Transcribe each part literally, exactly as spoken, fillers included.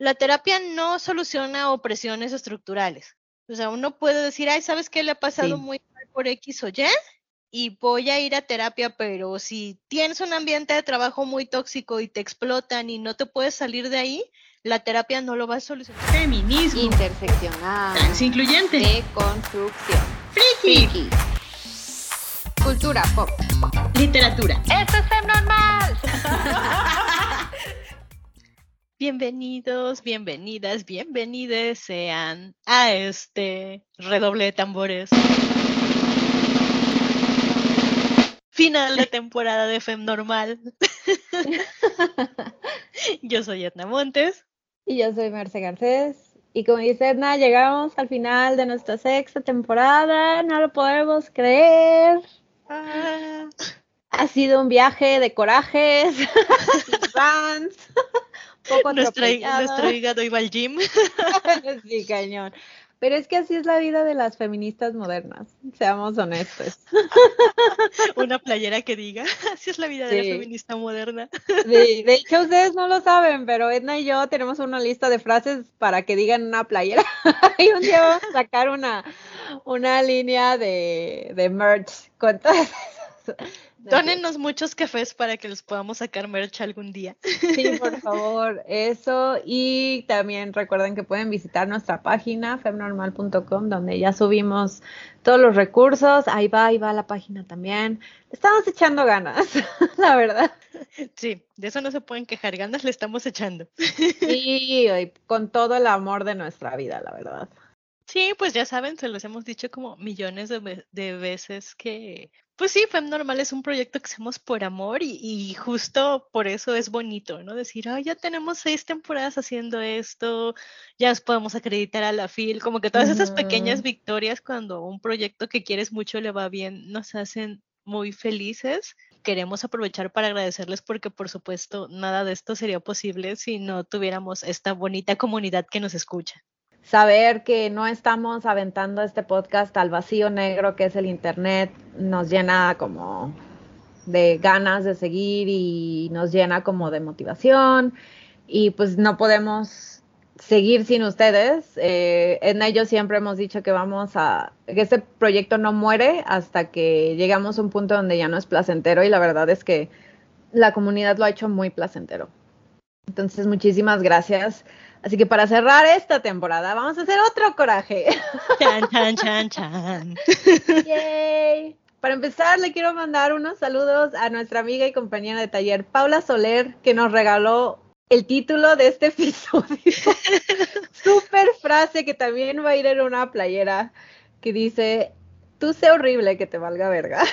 la terapia no soluciona opresiones estructurales. O sea, uno puede decir, ay, ¿sabes qué? Le ha pasado sí. muy mal por X o Y y voy a ir a terapia, pero si tienes un ambiente de trabajo muy tóxico y te explotan y no te puedes salir de ahí, la terapia no lo va a solucionar. Feminismo. Interseccional. Transincluyente. Deconstrucción. Friki. Friki. Cultura pop. Literatura. ¡Esto es Femnormal! Bienvenidos, bienvenidas, bienvenides sean a este redoble de tambores. Final de temporada de Femnormal. Yo soy Edna Montes. Y yo soy Merce Garcés. Y como dice Edna, llegamos al final de nuestra sexta temporada. No lo podemos creer. Ah. Ha sido un viaje de corajes, runs, poco nuestro, nuestro hígado iba al gym. Sí, cañón. Pero es que así es la vida de las feministas modernas, seamos honestos. Una playera que diga, así es la vida sí. de la feminista moderna. Sí, de hecho ustedes no lo saben, pero Edna y yo tenemos una lista de frases para que digan una playera. Y un día vamos a sacar una, una línea de, de merch con todas esas. Dónennos muchos cafés para que los podamos sacar merch algún día. Sí, por favor, eso. Y también recuerden que pueden visitar nuestra página femnormal punto com, donde ya subimos todos los recursos. Ahí va, ahí va la página también. Estamos echando ganas, la verdad. Sí, de eso no se pueden quejar, ganas le estamos echando. Sí, con todo el amor de nuestra vida, la verdad. Sí, pues ya saben, se los hemos dicho como millones de, ve- de veces que, pues sí, Femnormal es un proyecto que hacemos por amor y, y justo por eso es bonito, ¿no? Decir, ah, ya tenemos seis temporadas haciendo esto, ya nos podemos acreditar a la F I L, como que todas uh-huh. esas pequeñas victorias cuando un proyecto que quieres mucho le va bien, nos hacen muy felices. Queremos aprovechar para agradecerles porque, por supuesto, nada de esto sería posible si no tuviéramos esta bonita comunidad que nos escucha. Saber que no estamos aventando este podcast al vacío negro que es el internet nos llena como de ganas de seguir y nos llena como de motivación y pues no podemos seguir sin ustedes. Eh, Edna y yo siempre hemos dicho que vamos a, que este proyecto no muere hasta que llegamos a un punto donde ya no es placentero y la verdad es que la comunidad lo ha hecho muy placentero. Entonces, muchísimas gracias. Así que para cerrar esta temporada vamos a hacer otro coraje. Chan, chan, chan, chan. Yay. Para empezar, le quiero mandar unos saludos a nuestra amiga y compañera de taller, Paula Soler, que nos regaló el título de este episodio. Súper frase que también va a ir en una playera que dice, tú sé horrible que te valga verga.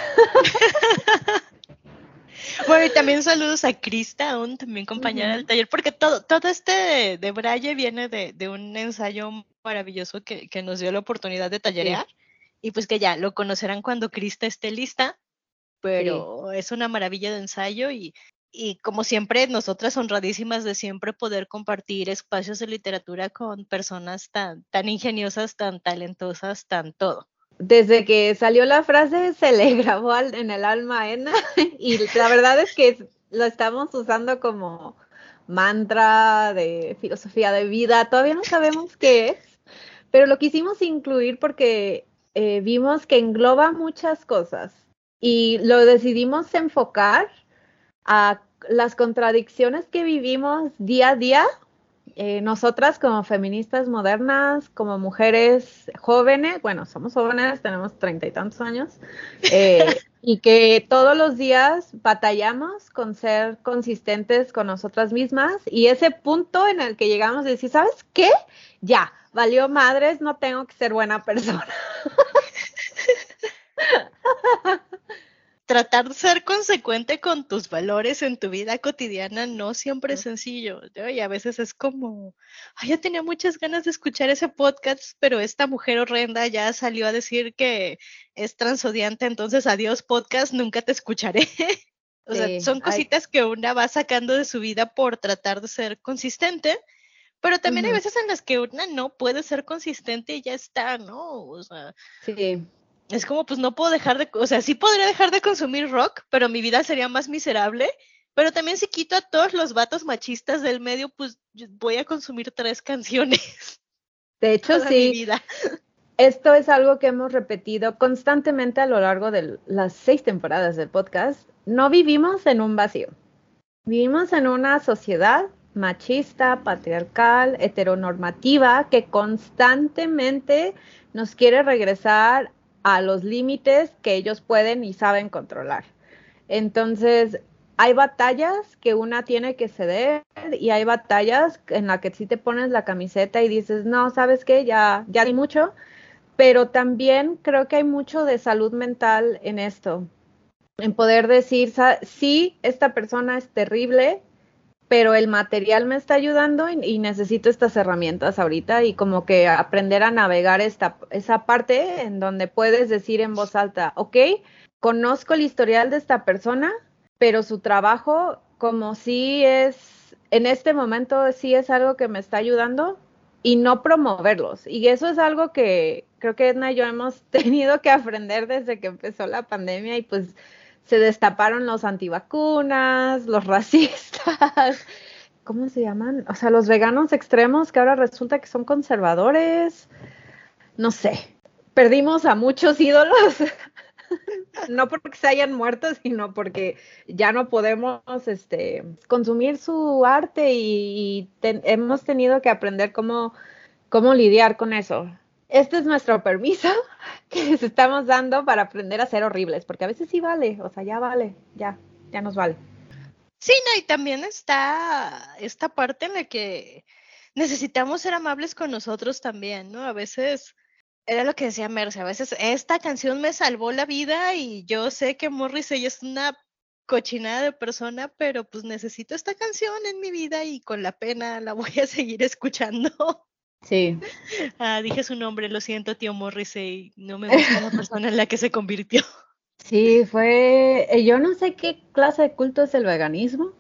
Bueno, y también saludos a Krista, aún también compañera uh-huh. del taller, porque todo, todo este de, de Braille viene de, de un ensayo maravilloso que, que nos dio la oportunidad de tallerear, sí. Y pues que ya lo conocerán cuando Krista esté lista, pero sí. Es una maravilla de ensayo y, y como siempre, nosotras honradísimas de siempre poder compartir espacios de literatura con personas tan, tan ingeniosas, tan talentosas, tan todo. Desde que salió la frase se le grabó al, en el alma a Edna y la verdad es que lo estamos usando como mantra de filosofía de vida, todavía no sabemos qué es, pero lo quisimos incluir porque eh, vimos que engloba muchas cosas y lo decidimos enfocar a las contradicciones que vivimos día a día. Eh, nosotras como feministas modernas, como mujeres jóvenes, bueno, somos jóvenes, tenemos treinta y tantos años, eh, y que todos los días batallamos con ser consistentes con nosotras mismas, y ese punto en el que llegamos a decir, ¿sabes qué? Ya, valió madres, no tengo que ser buena persona. Tratar de ser consecuente con tus valores en tu vida cotidiana no siempre es sencillo, ¿no? Y a veces es como, ay, ya tenía muchas ganas de escuchar ese podcast, pero esta mujer horrenda ya salió a decir que es transodiante, entonces adiós podcast, nunca te escucharé. O sí, sea, son cositas ay. que una va sacando de su vida por tratar de ser consistente, pero también uh-huh. hay veces en las que una no puede ser consistente y ya está, ¿no? O sea... Sí. Es como, pues no puedo dejar de, o sea, sí podría dejar de consumir rock, pero mi vida sería más miserable, Pero también si quito a todos los vatos machistas del medio, pues voy a consumir tres canciones. De hecho, toda sí. Mi vida. Esto es algo que hemos repetido constantemente a lo largo de las seis temporadas del podcast. No vivimos en un vacío. Vivimos en una sociedad machista, patriarcal, heteronormativa, que constantemente nos quiere regresar a los límites que ellos pueden y saben controlar. Entonces, hay batallas que una tiene que ceder y hay batallas en las que sí te pones la camiseta y dices, no, ¿sabes qué? Ya, ya di mucho. Pero también creo que hay mucho de salud mental en esto, en poder decir, sí, esta persona es terrible, pero el material me está ayudando y, y necesito estas herramientas ahorita y como que aprender a navegar esta, esa parte en donde puedes decir en voz alta, ok, conozco el historial de esta persona, pero su trabajo como sí es, en este momento sí es algo que me está ayudando, y no promoverlos. Y eso es algo que creo que Edna y yo hemos tenido que aprender desde que empezó la pandemia y pues se destaparon los antivacunas, los racistas, ¿cómo se llaman? O sea, los veganos extremos que ahora resulta que son conservadores. No sé, perdimos a muchos ídolos. No porque se hayan muerto, sino porque ya no podemos este, consumir su arte y, y ten, hemos tenido que aprender cómo, cómo lidiar con eso. Este es nuestro permiso que les estamos dando para aprender a ser horribles, porque a veces sí vale, o sea, ya vale, ya, ya nos vale. Sí, no, y también está esta parte en la que necesitamos ser amables con nosotros también, ¿no? A veces... Era lo que decía Merce, a veces esta canción me salvó la vida y yo sé que Morrissey es una cochinada de persona, pero pues necesito esta canción en mi vida y con la pena la voy a seguir escuchando. Sí. Ah, dije su nombre, lo siento, tío Morrissey, no me gusta la persona en la que se convirtió. Sí, fue, yo no sé qué clase de culto es el veganismo,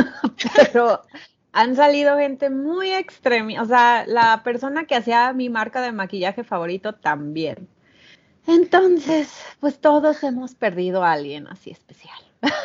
pero... Han salido gente muy extrema, o sea, la persona que hacía mi marca de maquillaje favorito también. Entonces, pues todos hemos perdido a alguien así especial.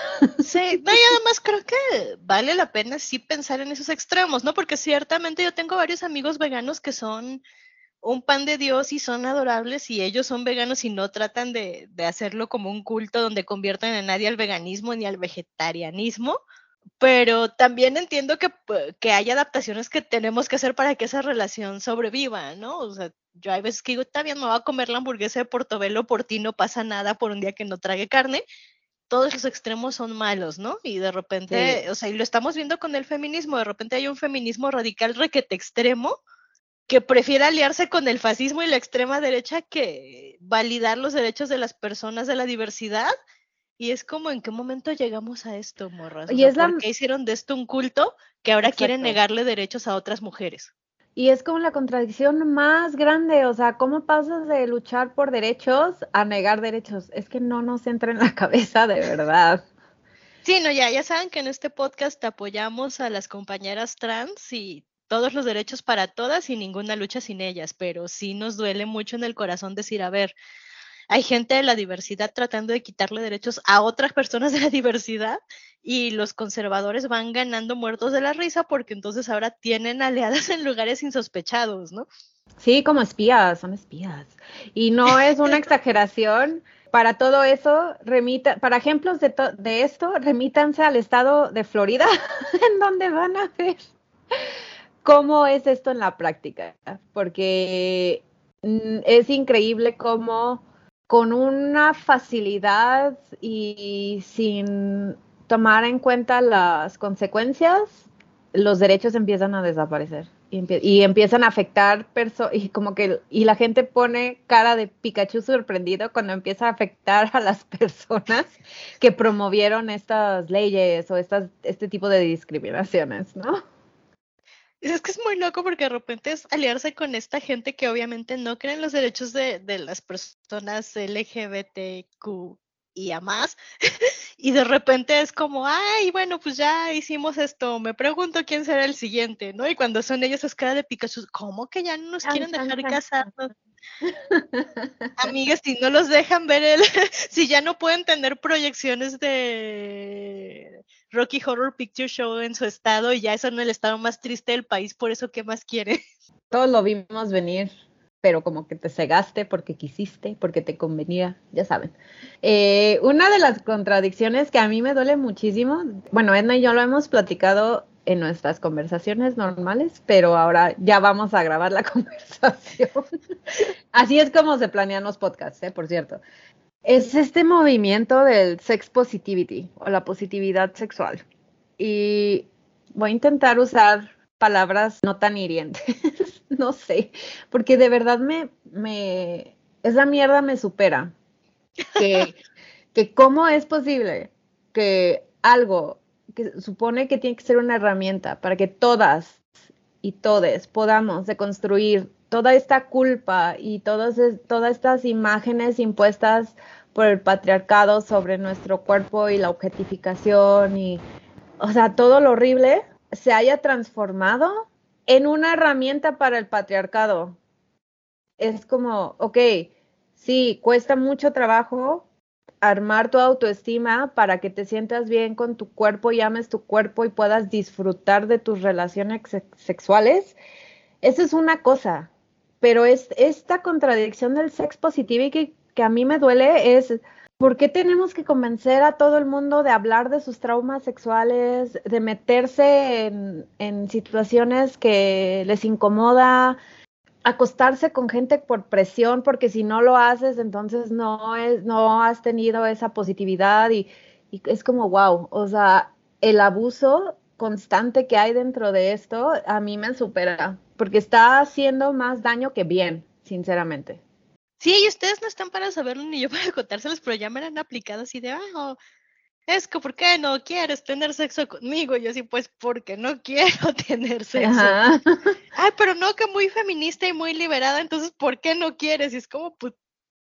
Sí, no, y además creo que vale la pena sí pensar en esos extremos, ¿no? Porque ciertamente yo tengo varios amigos veganos que son un pan de Dios y son adorables y ellos son veganos y no tratan de, de hacerlo como un culto donde conviertan a nadie al veganismo ni al vegetarianismo. Pero también entiendo que, que hay adaptaciones que tenemos que hacer para que esa relación sobreviva, ¿no? O sea, yo hay veces que digo, está bien, me voy a comer la hamburguesa de Portobelo, por ti no pasa nada por un día que no trague carne. Todos los extremos son malos, ¿no? Y de repente, sí. O sea, y lo estamos viendo con el feminismo, de repente hay un feminismo radical requete extremo que prefiere aliarse con el fascismo y la extrema derecha que validar los derechos de las personas de la diversidad. Y es como, ¿en qué momento llegamos a esto, morras? O y sea, es la... ¿por qué hicieron de esto un culto que ahora Exacto. quieren negarle derechos a otras mujeres? Y es como la contradicción más grande, o sea, ¿cómo pasas de luchar por derechos a negar derechos? Es que no nos entra en la cabeza de verdad. Sí, no, ya, ya saben que en este podcast apoyamos a las compañeras trans y todos los derechos para todas y ninguna lucha sin ellas, pero sí nos duele mucho en el corazón decir, a ver, hay gente de la diversidad tratando de quitarle derechos a otras personas de la diversidad y los conservadores van ganando muertos de la risa porque entonces ahora tienen aliadas en lugares insospechados, ¿no? Sí, como espías, son espías. Y no es una exageración. Para todo eso, remita, para ejemplos de, to- de esto, remítanse al estado de Florida, en donde van a ver cómo es esto en la práctica. Porque mm, es increíble cómo con una facilidad y sin tomar en cuenta las consecuencias, los derechos empiezan a desaparecer y, empie- y empiezan a afectar perso- y como que y la gente pone cara de Pikachu sorprendido cuando empieza a afectar a las personas que promovieron estas leyes o estas este tipo de discriminaciones, ¿no? Es que es muy loco porque de repente es aliarse con esta gente que obviamente no cree en los derechos de, de las personas L G B T Q y a más, y de repente es como, ay, bueno, pues ya hicimos esto, me pregunto quién será el siguiente, ¿no? Y cuando son ellos es cara de Pikachu, ¿cómo que ya no nos quieren dejar casarnos? Amigas, si no los dejan ver el, si ya no pueden tener proyecciones de Rocky Horror Picture Show en su estado y ya eso en el estado más triste del país, por eso, ¿qué más quiere? Todos lo vimos venir, pero como que te cegaste porque quisiste, porque te convenía, ya saben. Eh, una de las contradicciones que a mí me duele muchísimo, bueno, Edna y yo lo hemos platicado en nuestras conversaciones normales, pero ahora ya vamos a grabar la conversación. Así es como se planean los podcasts, ¿eh? Por cierto. Es este movimiento del sex positivity o la positividad sexual. Y voy a intentar usar palabras no tan hirientes, no sé, porque de verdad me, me, esa mierda me supera. Que, que cómo es posible que algo que supone que tiene que ser una herramienta para que todas y todes podamos deconstruir toda esta culpa y todas, todas estas imágenes impuestas por el patriarcado sobre nuestro cuerpo y la objetificación y, o sea, todo lo horrible se haya transformado en una herramienta para el patriarcado. Es como, ok, sí, cuesta mucho trabajo armar tu autoestima para que te sientas bien con tu cuerpo y ames tu cuerpo y puedas disfrutar de tus relaciones sex- sexuales. Eso es una cosa, pero es esta contradicción del sex positivity que, que a mí me duele es, ¿por qué tenemos que convencer a todo el mundo de hablar de sus traumas sexuales, de meterse en, en situaciones que les incomoda, acostarse con gente por presión, porque si no lo haces, entonces no es, no has tenido esa positividad y, y es como wow, o sea, el abuso constante que hay dentro de esto a mí me supera, porque está haciendo más daño que bien, sinceramente. Sí, y ustedes no están para saberlo ni yo para contárselos, pero ya me la han aplicado así de, ah, oh, es que ¿por qué no quieres tener sexo conmigo? Y yo sí, pues porque no quiero tener sexo. Ajá. Ay, pero no, que muy feminista y muy liberada, entonces ¿por qué no quieres? Y es como, pues,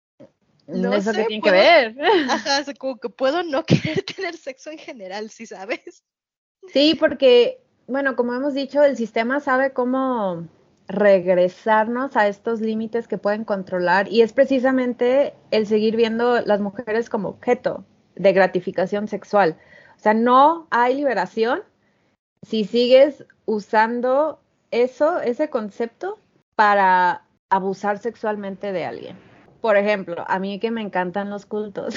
no ¿Eso sé, qué tiene puedo, que ver? ajá, o sea, como que puedo no querer tener sexo en general, ¿sí sabes? Sí, porque, bueno, como hemos dicho, el sistema sabe cómo regresarnos a estos límites que pueden controlar y es precisamente el seguir viendo las mujeres como objeto de gratificación sexual. O sea, no hay liberación si sigues usando eso, ese concepto para abusar sexualmente de alguien. Por ejemplo, a mí que me encantan los cultos.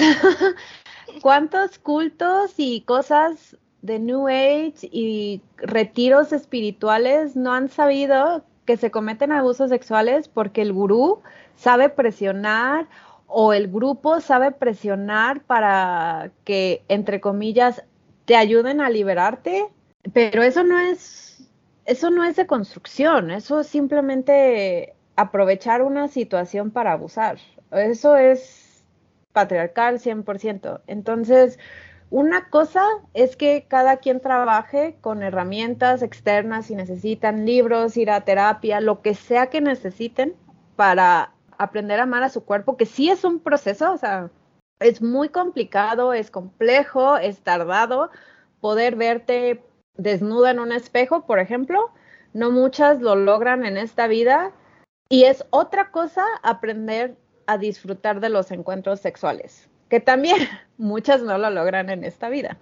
¿Cuántos cultos y cosas de New Age y retiros espirituales no han sabido que se cometen abusos sexuales porque el gurú sabe presionar o el grupo sabe presionar para que, entre comillas, te ayuden a liberarte? Pero eso no es, eso no es de construcción, eso es simplemente aprovechar una situación para abusar. Eso es patriarcal cien por ciento. Entonces, una cosa es que cada quien trabaje con herramientas externas, si necesitan libros, ir a terapia, lo que sea que necesiten para aprender a amar a su cuerpo, que sí es un proceso, o sea, es muy complicado, es complejo, es tardado poder verte desnuda en un espejo, por ejemplo. No muchas lo logran en esta vida y es otra cosa aprender a disfrutar de los encuentros sexuales, que también muchas no lo logran en esta vida.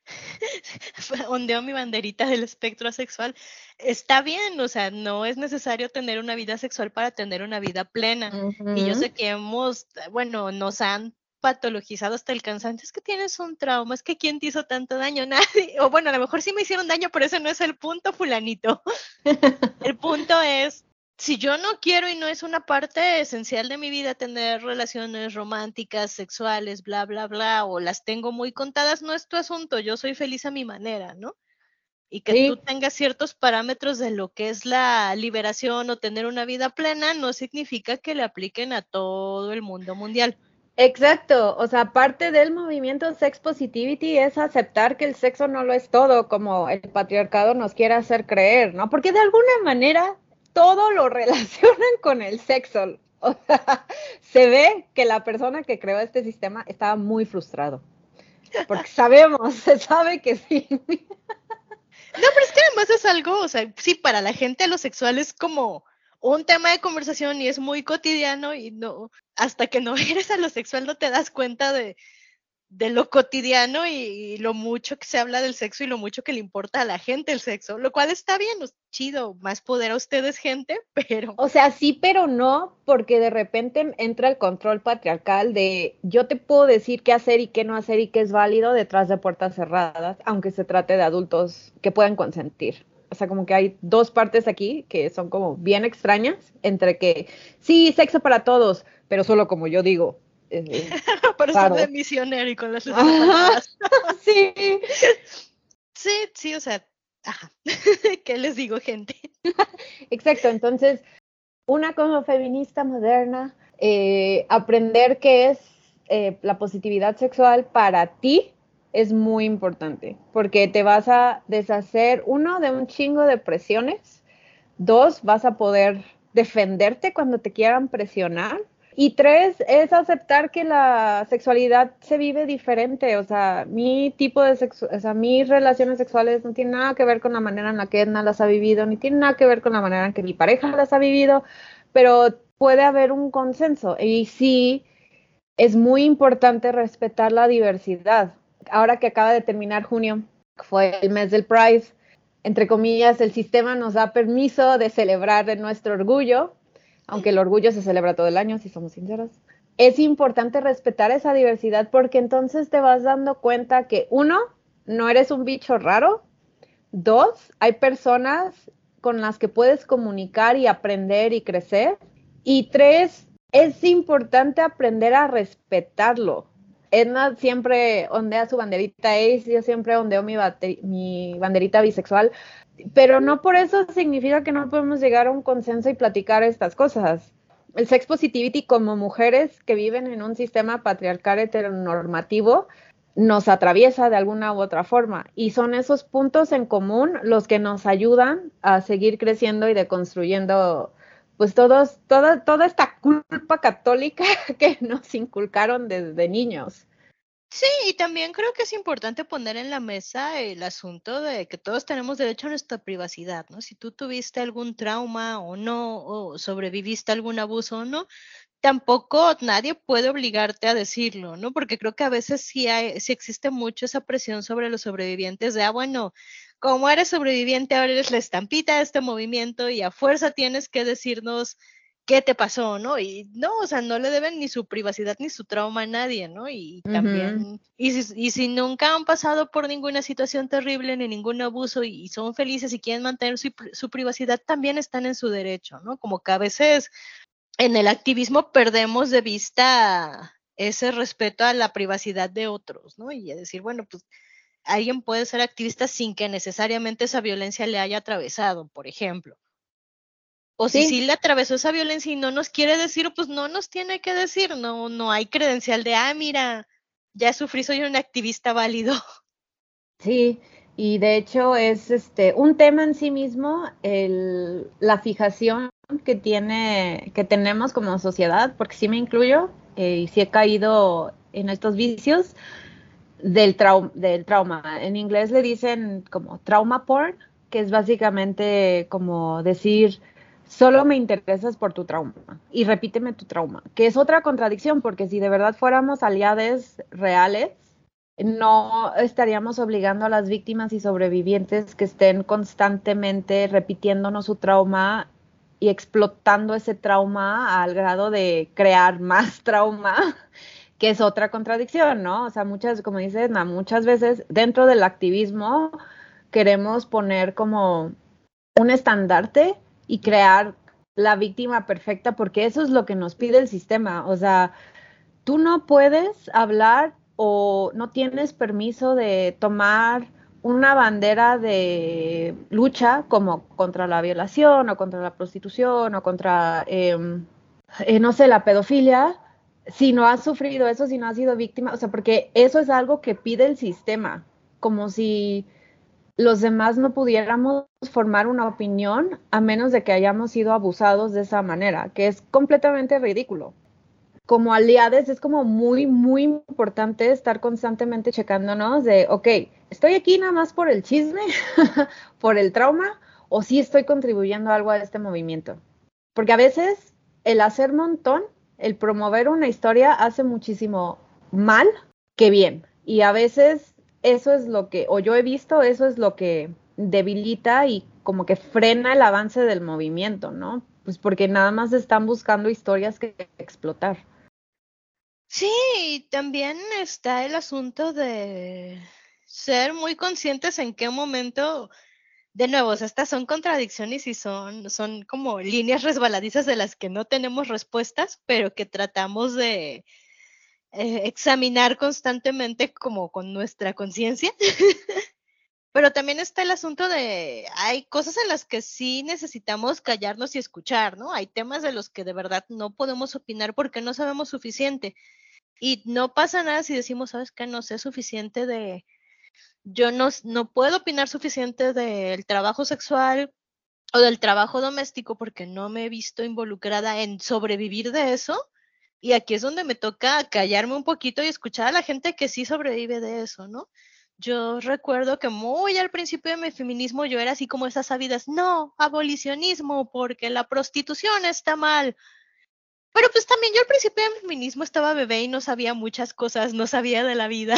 Ondeo mi banderita del espectro asexual. Está bien, o sea, no es necesario tener una vida sexual para tener una vida plena. Uh-huh. Y yo sé que hemos, bueno, nos han patologizado hasta el cansancio. Es que tienes un trauma, es que ¿quién te hizo tanto daño? Nadie. O bueno, a lo mejor sí me hicieron daño, pero ese no es el punto, fulanito. El punto es, si yo no quiero y no es una parte esencial de mi vida tener relaciones románticas, sexuales, bla, bla, bla, o las tengo muy contadas, no es tu asunto, yo soy feliz a mi manera, ¿no? Y que Sí. tú tengas ciertos parámetros de lo que es la liberación o tener una vida plena no significa que le apliquen a todo el mundo mundial. Exacto, o sea, parte del movimiento sex positivity es aceptar que el sexo no lo es todo, como el patriarcado nos quiere hacer creer, ¿no? Porque de alguna manera todo lo relacionan con el sexo. O sea, se ve que la persona que creó este sistema estaba muy frustrado. Porque sabemos, se sabe que sí. No, pero es que además es algo, o sea, sí, para la gente lo sexual es como un tema de conversación y es muy cotidiano y no, hasta que no eres a lo sexual no te das cuenta de, de lo cotidiano y, y lo mucho que se habla del sexo y lo mucho que le importa a la gente el sexo, lo cual está bien, es chido, más poder a ustedes, gente, pero... O sea, sí, pero no, porque de repente entra el control patriarcal de yo te puedo decir qué hacer y qué no hacer y qué es válido detrás de puertas cerradas, aunque se trate de adultos que puedan consentir. O sea, como que hay dos partes aquí que son como bien extrañas, entre que sí, sexo para todos, pero solo como yo digo. Eh, Por eso raro. de misionero y con las letras separadas. Sí. Sí, sí, o sea, ajá. ¿Qué les digo, gente? Exacto, entonces, una como feminista moderna, eh, aprender qué es eh, la positividad sexual para ti es muy importante, porque te vas a deshacer, uno, de un chingo de presiones, dos, vas a poder defenderte cuando te quieran presionar, y tres, es aceptar que la sexualidad se vive diferente. O sea, mi tipo de sexo, o sea, mis relaciones sexuales no tienen nada que ver con la manera en la que Edna las ha vivido, ni tienen nada que ver con la manera en que mi pareja las ha vivido, pero puede haber un consenso. Y sí, es muy importante respetar la diversidad. Ahora que acaba de terminar junio, fue el mes del Pride, entre comillas, el sistema nos da permiso de celebrar nuestro orgullo, aunque el orgullo se celebra todo el año, si somos sinceros. Es importante respetar esa diversidad porque entonces te vas dando cuenta que, uno, no eres un bicho raro. Dos, hay personas con las que puedes comunicar y aprender y crecer. Y tres, es importante aprender a respetarlo. Edna siempre ondea su banderita ace, yo siempre ondeo mi, mi banderita bisexual, pero no por eso significa que no podemos llegar a un consenso y platicar estas cosas. El sex positivity, como mujeres que viven en un sistema patriarcal heteronormativo, nos atraviesa de alguna u otra forma, y son esos puntos en común los que nos ayudan a seguir creciendo y deconstruyendo pues todos, toda, toda esta culpa católica que nos inculcaron desde niños. Sí, y también creo que es importante poner en la mesa el asunto de que todos tenemos derecho a nuestra privacidad, ¿no? Si tú tuviste algún trauma o no, o sobreviviste a algún abuso o no, tampoco nadie puede obligarte a decirlo, ¿no? Porque creo que a veces sí, hay, sí existe mucho esa presión sobre los sobrevivientes de, ah, bueno, como eres sobreviviente, ahora eres la estampita de este movimiento y a fuerza tienes que decirnos qué te pasó, ¿no? Y no, o sea, no le deben ni su privacidad ni su trauma a nadie, ¿no? Y Ujú. también, y si, y si nunca han pasado por ninguna situación terrible ni ningún abuso y, y son felices y quieren mantener su, su privacidad, también están en su derecho, ¿no? Como que a veces en el activismo perdemos de vista ese respeto a la privacidad de otros, ¿no? Y a decir, bueno, pues alguien puede ser activista sin que necesariamente esa violencia le haya atravesado, por ejemplo. O si sí. sí le atravesó esa violencia y no nos quiere decir, pues no nos tiene que decir, no, no hay credencial de, ah, mira, ya sufrí, soy un activista válido. Sí, y de hecho es este un tema en sí mismo, el, la fijación que tiene, que tenemos como sociedad, porque sí me incluyo, eh, y sí he caído en estos vicios del, trau del trauma. En inglés le dicen como trauma porn, que es básicamente como decir, solo me interesas por tu trauma y repíteme tu trauma, que es otra contradicción, porque si de verdad fuéramos aliados reales, no estaríamos obligando a las víctimas y sobrevivientes que estén constantemente repitiéndonos su trauma y explotando ese trauma al grado de crear más trauma, que es otra contradicción, ¿no? O sea, muchas, como dice Edna, muchas veces dentro del activismo queremos poner como un estandarte y crear la víctima perfecta, porque eso es lo que nos pide el sistema. O sea, tú no puedes hablar o no tienes permiso de tomar una bandera de lucha como contra la violación o contra la prostitución o contra, eh, eh, no sé, la pedofilia, si no has sufrido eso, si no has sido víctima. O sea, porque eso es algo que pide el sistema, como si los demás no pudiéramos formar una opinión a menos de que hayamos sido abusados de esa manera, que es completamente ridículo. Como aliados es como muy, muy importante estar constantemente checándonos de, ok, ¿estoy aquí nada más por el chisme, por el trauma, o sí estoy contribuyendo algo a este movimiento? Porque a veces el hacer montón, el promover una historia hace muchísimo mal que bien. Y a veces eso es lo que, o yo he visto, eso es lo que debilita y como que frena el avance del movimiento, ¿no? Pues porque nada más están buscando historias que explotar. Sí, y también está el asunto de ser muy conscientes en qué momento, de nuevo, o sea, estas son contradicciones y son, son como líneas resbaladizas de las que no tenemos respuestas, pero que tratamos de eh, examinar constantemente como con nuestra conciencia. Pero también está el asunto de, hay cosas en las que sí necesitamos callarnos y escuchar, ¿no? Hay temas de los que de verdad no podemos opinar porque no sabemos suficiente. Y no pasa nada si decimos, ¿sabes qué? No sé suficiente de, yo no, no puedo opinar suficiente del trabajo sexual o del trabajo doméstico porque no me he visto involucrada en sobrevivir de eso. Y aquí es donde me toca callarme un poquito y escuchar a la gente que sí sobrevive de eso, ¿no? Yo recuerdo que muy al principio de mi feminismo yo era así como esas sabidas, no, abolicionismo, porque la prostitución está mal. Pero pues también yo al principio de mi feminismo estaba bebé y no sabía muchas cosas, no sabía de la vida.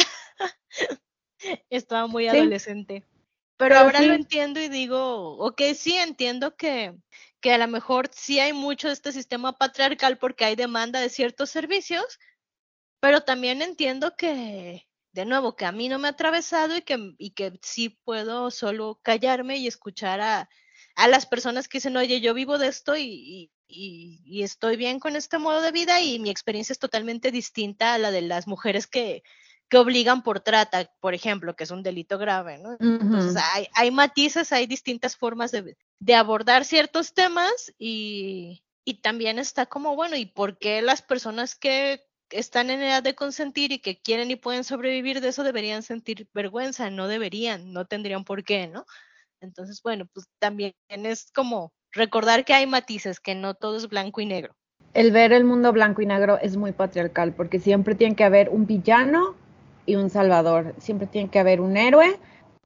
Estaba muy Sí, adolescente. Pero pero ahora lo sí, entiendo y digo, ok, sí entiendo que, que a lo mejor sí hay mucho de este sistema patriarcal porque hay demanda de ciertos servicios, pero también entiendo que, de nuevo, que a mí no me ha atravesado y que, y que sí puedo solo callarme y escuchar a, a las personas que dicen, oye, yo vivo de esto y, y, y estoy bien con este modo de vida y mi experiencia es totalmente distinta a la de las mujeres que, que obligan por trata, por ejemplo, que es un delito grave, ¿no? Entonces, uh-huh. hay, hay matices, hay distintas formas de, de abordar ciertos temas y, y también está como, bueno, ¿y por qué las personas que están en edad de consentir y que quieren y pueden sobrevivir de eso deberían sentir vergüenza? No deberían, no tendrían por qué, ¿no? Entonces, bueno, pues también es como recordar que hay matices, que no todo es blanco y negro. El ver el mundo blanco y negro es muy patriarcal porque siempre tiene que haber un villano y un salvador, siempre tiene que haber un héroe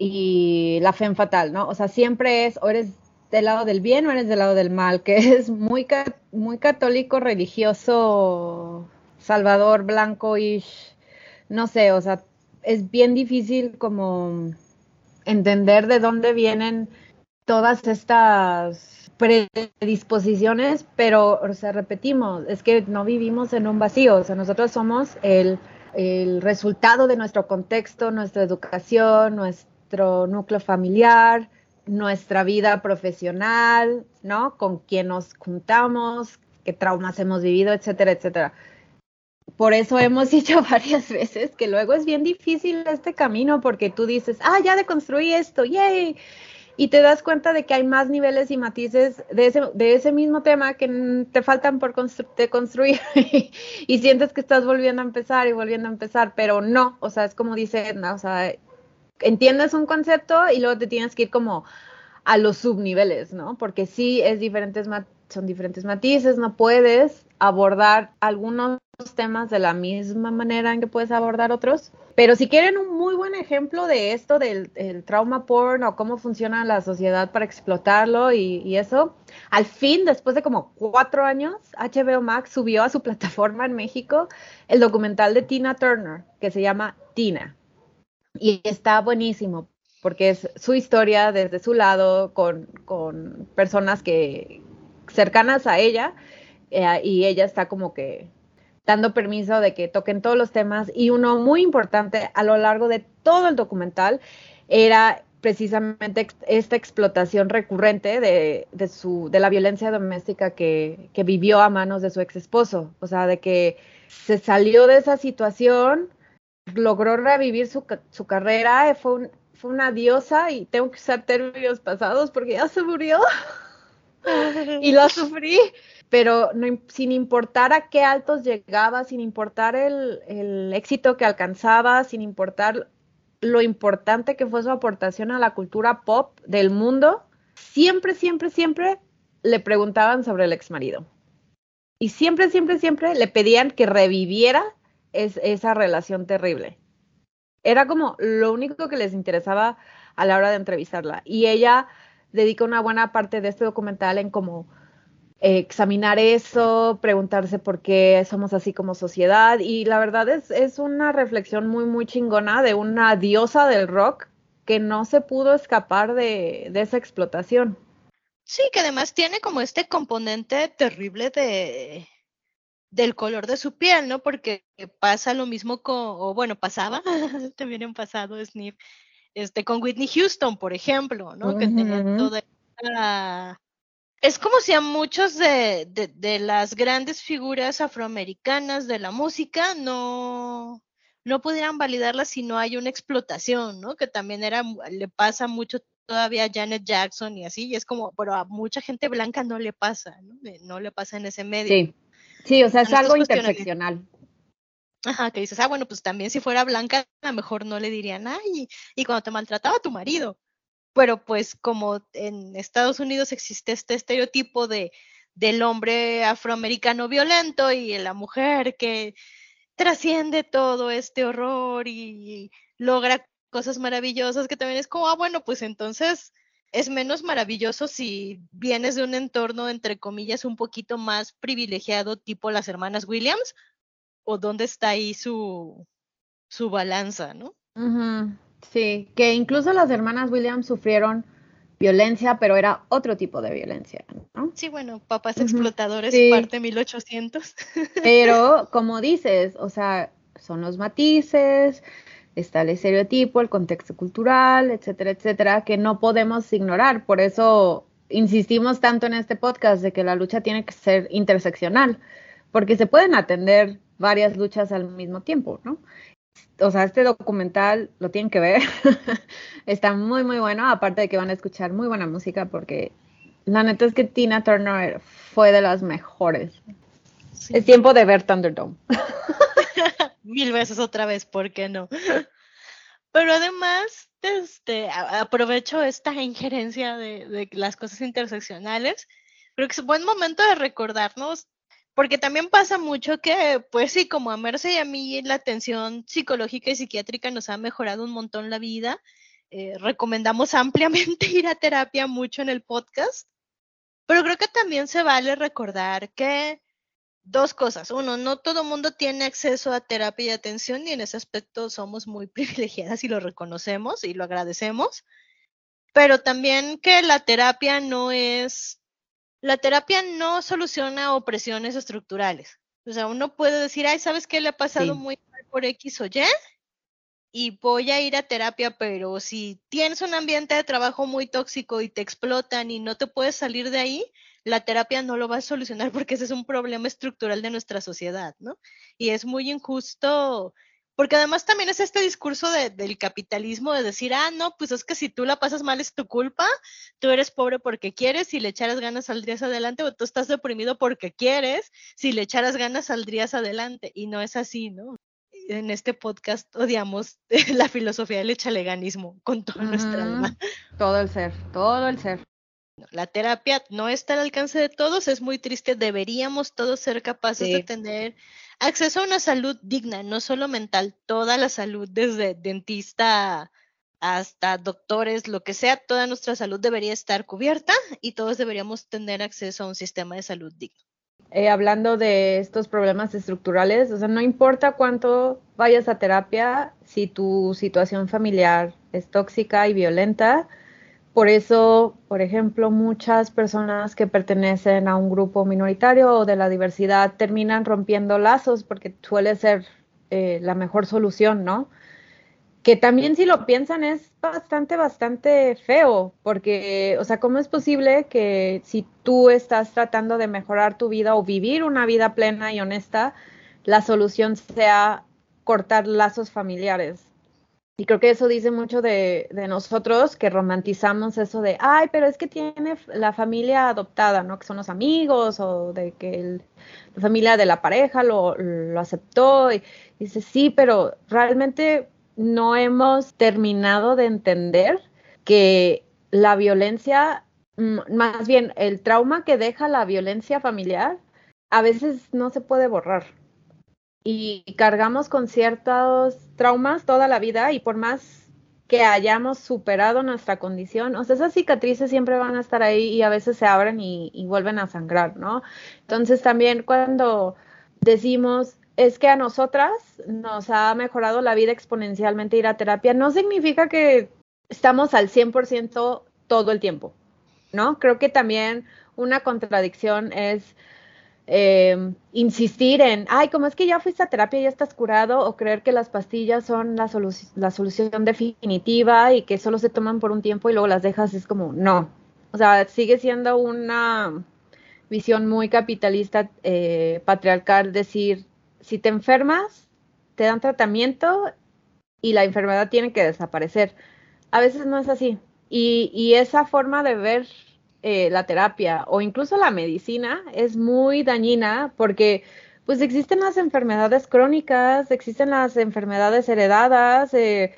y la femme fatal, ¿no? O sea, siempre es o eres del lado del bien o eres del lado del mal, que es muy, muy católico, religioso, salvador, blanco y no sé, o sea, es bien difícil como entender de dónde vienen todas estas predisposiciones, pero, o sea, repetimos, es que no vivimos en un vacío, o sea, nosotros somos el, el resultado de nuestro contexto, nuestra educación, nuestro núcleo familiar, nuestra vida profesional, ¿no? Con quién nos juntamos, qué traumas hemos vivido, etcétera, etcétera. Por eso hemos dicho varias veces que luego es bien difícil este camino porque tú dices, ah, ya deconstruí esto, yay, y te das cuenta de que hay más niveles y matices de ese, de ese mismo tema que te faltan por constru de construir y sientes que estás volviendo a empezar y volviendo a empezar, pero no, o sea, es como dice Edna, o sea, entiendes un concepto y luego te tienes que ir como a los subniveles, ¿no? Porque sí es diferentes, son diferentes matices, no puedes abordar algunos temas de la misma manera en que puedes abordar otros. Pero si quieren un muy buen ejemplo de esto, del, del trauma porn o cómo funciona la sociedad para explotarlo y, y eso, al fin, después de como cuatro años, H B O Max subió a su plataforma en México el documental de Tina Turner, que se llama Tina. Y está buenísimo, porque es su historia desde su lado, con, con personas que cercanas a ella, eh, y ella está como que dando permiso de que toquen todos los temas. Y uno muy importante a lo largo de todo el documental era precisamente esta explotación recurrente de, de, su, de la violencia doméstica que, que vivió a manos de su ex esposo. O sea, de que se salió de esa situación, logró revivir su, su carrera, fue, un, fue una diosa, y tengo que usar términos pasados porque ya se murió y lo sufrí, pero no, sin importar a qué altos llegaba, sin importar el, el éxito que alcanzaba, sin importar lo importante que fue su aportación a la cultura pop del mundo, siempre, siempre, siempre le preguntaban sobre el exmarido. Y siempre, siempre, siempre le pedían que reviviera es, esa relación terrible. Era como lo único que les interesaba a la hora de entrevistarla. Y ella dedica una buena parte de este documental en como eh, examinar eso, preguntarse por qué somos así como sociedad. Y la verdad es, es una reflexión muy, muy chingona de una diosa del rock que no se pudo escapar de, de esa explotación. Sí, que además tiene como este componente terrible de del color de su piel, ¿no? Porque pasa lo mismo con, o bueno, pasaba, también en pasado, Sniff, este, con Whitney Houston, por ejemplo, ¿no? Que tenía Ujú. toda esta... Es como si a muchos de, de, de las grandes figuras afroamericanas de la música no, no pudieran validarla si no hay una explotación, ¿no? Que también era, le pasa mucho todavía a Janet Jackson y así, y es como, pero a mucha gente blanca no le pasa, ¿no? No le pasa en ese medio. Sí, sí, o sea, es Son estos algo cuestionamientos. interseccional. Ajá, que dices, ah, bueno, pues también si fuera blanca, a lo mejor no le dirían, ay, y cuando te maltrataba tu marido. Pero pues como en Estados Unidos existe este estereotipo de del hombre afroamericano violento y la mujer que trasciende todo este horror y logra cosas maravillosas, que también es como, ah, bueno, pues entonces es menos maravilloso si vienes de un entorno, entre comillas, un poquito más privilegiado, tipo las hermanas Williams, o dónde está ahí su, su balanza, ¿no? Ujú, sí, que incluso las hermanas Williams sufrieron violencia, pero era otro tipo de violencia, ¿no? Sí, bueno, papás Ujú, explotadores, sí, parte mil ochocientos. pero como dices, o sea, son los matices, está el estereotipo, el contexto cultural, etcétera, etcétera, que no podemos ignorar. Por eso insistimos tanto en este podcast de que la lucha tiene que ser interseccional, porque se pueden atender varias luchas al mismo tiempo, ¿no? O sea, este documental lo tienen que ver. Está muy, muy bueno. Aparte de que van a escuchar muy buena música, porque la neta es que Tina Turner fue de las mejores. Es Sí. tiempo de ver Thunderdome. Mil veces otra vez, ¿por qué no? Pero además, este, a- aprovecho esta injerencia de, de las cosas interseccionales. Creo que es un buen momento de recordarnos, porque también pasa mucho que, pues sí, como a Merce y a mí la atención psicológica y psiquiátrica nos ha mejorado un montón la vida. Eh, recomendamos ampliamente ir a terapia mucho en el podcast, pero creo que también se vale recordar que dos cosas. Uno, no todo mundo tiene acceso a terapia y atención y en ese aspecto somos muy privilegiadas y lo reconocemos y lo agradecemos, pero también que la terapia no es, la terapia no soluciona opresiones estructurales. O sea, uno puede decir, ay, ¿sabes qué le ha pasado Sí. muy mal por X o Y? Y voy a ir a terapia, pero si tienes un ambiente de trabajo muy tóxico y te explotan y no te puedes salir de ahí, la terapia no lo va a solucionar porque ese es un problema estructural de nuestra sociedad, ¿no? Y es muy injusto, porque además también es este discurso de, del capitalismo de decir, ah, no, pues es que si tú la pasas mal es tu culpa, tú eres pobre porque quieres, si le echaras ganas saldrías adelante, o tú estás deprimido porque quieres, si le echaras ganas saldrías adelante, y no es así, ¿no? En este podcast odiamos la filosofía del echaleganismo con toda nuestra alma. Ujú. Todo el ser, todo el ser. La terapia no está al alcance de todos, es muy triste, deberíamos todos ser capaces de Sí. tener acceso a una salud digna, no solo mental, toda la salud, desde dentista hasta doctores, lo que sea, toda nuestra salud debería estar cubierta y todos deberíamos tener acceso a un sistema de salud digno. Eh, hablando de estos problemas estructurales, o sea, no importa cuánto vayas a terapia, si tu situación familiar es tóxica y violenta. Por eso, por ejemplo, muchas personas que pertenecen a un grupo minoritario o de la diversidad terminan rompiendo lazos porque suele ser eh, la mejor solución, ¿no? Que también si lo piensan es bastante, bastante feo, porque, o sea, ¿cómo es posible que si tú estás tratando de mejorar tu vida o vivir una vida plena y honesta, la solución sea cortar lazos familiares? Y creo que eso dice mucho de, de nosotros, que romantizamos eso de, ay, pero es que tiene la familia adoptada, ¿no? Que son los amigos o de que el, la familia de la pareja lo, lo aceptó. Y dice, sí, pero realmente no hemos terminado de entender que la violencia, más bien el trauma que deja la violencia familiar, a veces no se puede borrar y cargamos con ciertos traumas toda la vida y por más que hayamos superado nuestra condición, o sea, esas cicatrices siempre van a estar ahí y a veces se abren y, y vuelven a sangrar, ¿no? Entonces también cuando decimos, es que a nosotras nos ha mejorado la vida exponencialmente ir a terapia, no significa que estamos al cien por ciento todo el tiempo, ¿no? Creo que también una contradicción es eh, insistir en, ay, como es que ya fuiste a terapia y ya estás curado, o creer que las pastillas son la, solu- la solución definitiva y que solo se toman por un tiempo y luego las dejas, es como, no. O sea, sigue siendo una visión muy capitalista, eh, patriarcal, decir, si te enfermas, te dan tratamiento y la enfermedad tiene que desaparecer. A veces no es así. Y, y esa forma de ver eh, la terapia o incluso la medicina es muy dañina porque pues existen las enfermedades crónicas, existen las enfermedades heredadas, eh,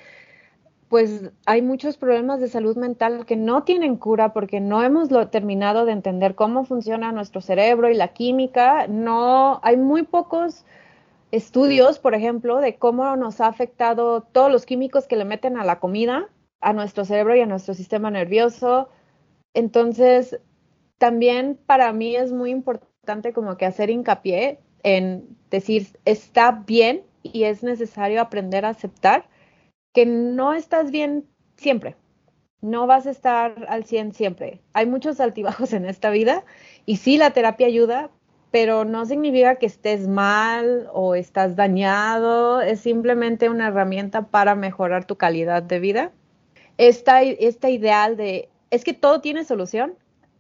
pues hay muchos problemas de salud mental que no tienen cura porque no hemos lo, terminado de entender cómo funciona nuestro cerebro y la química. No, hay muy pocos estudios, por ejemplo, de cómo nos ha afectado todos los químicos que le meten a la comida, a nuestro cerebro y a nuestro sistema nervioso. Entonces, también para mí es muy importante como que hacer hincapié en decir, está bien y es necesario aprender a aceptar que no estás bien siempre. No vas a estar al cien siempre. Hay muchos altibajos en esta vida y sí, la terapia ayuda, pero no significa que estés mal o estás dañado. Es simplemente una herramienta para mejorar tu calidad de vida. Esta, este ideal de, es que todo tiene solución,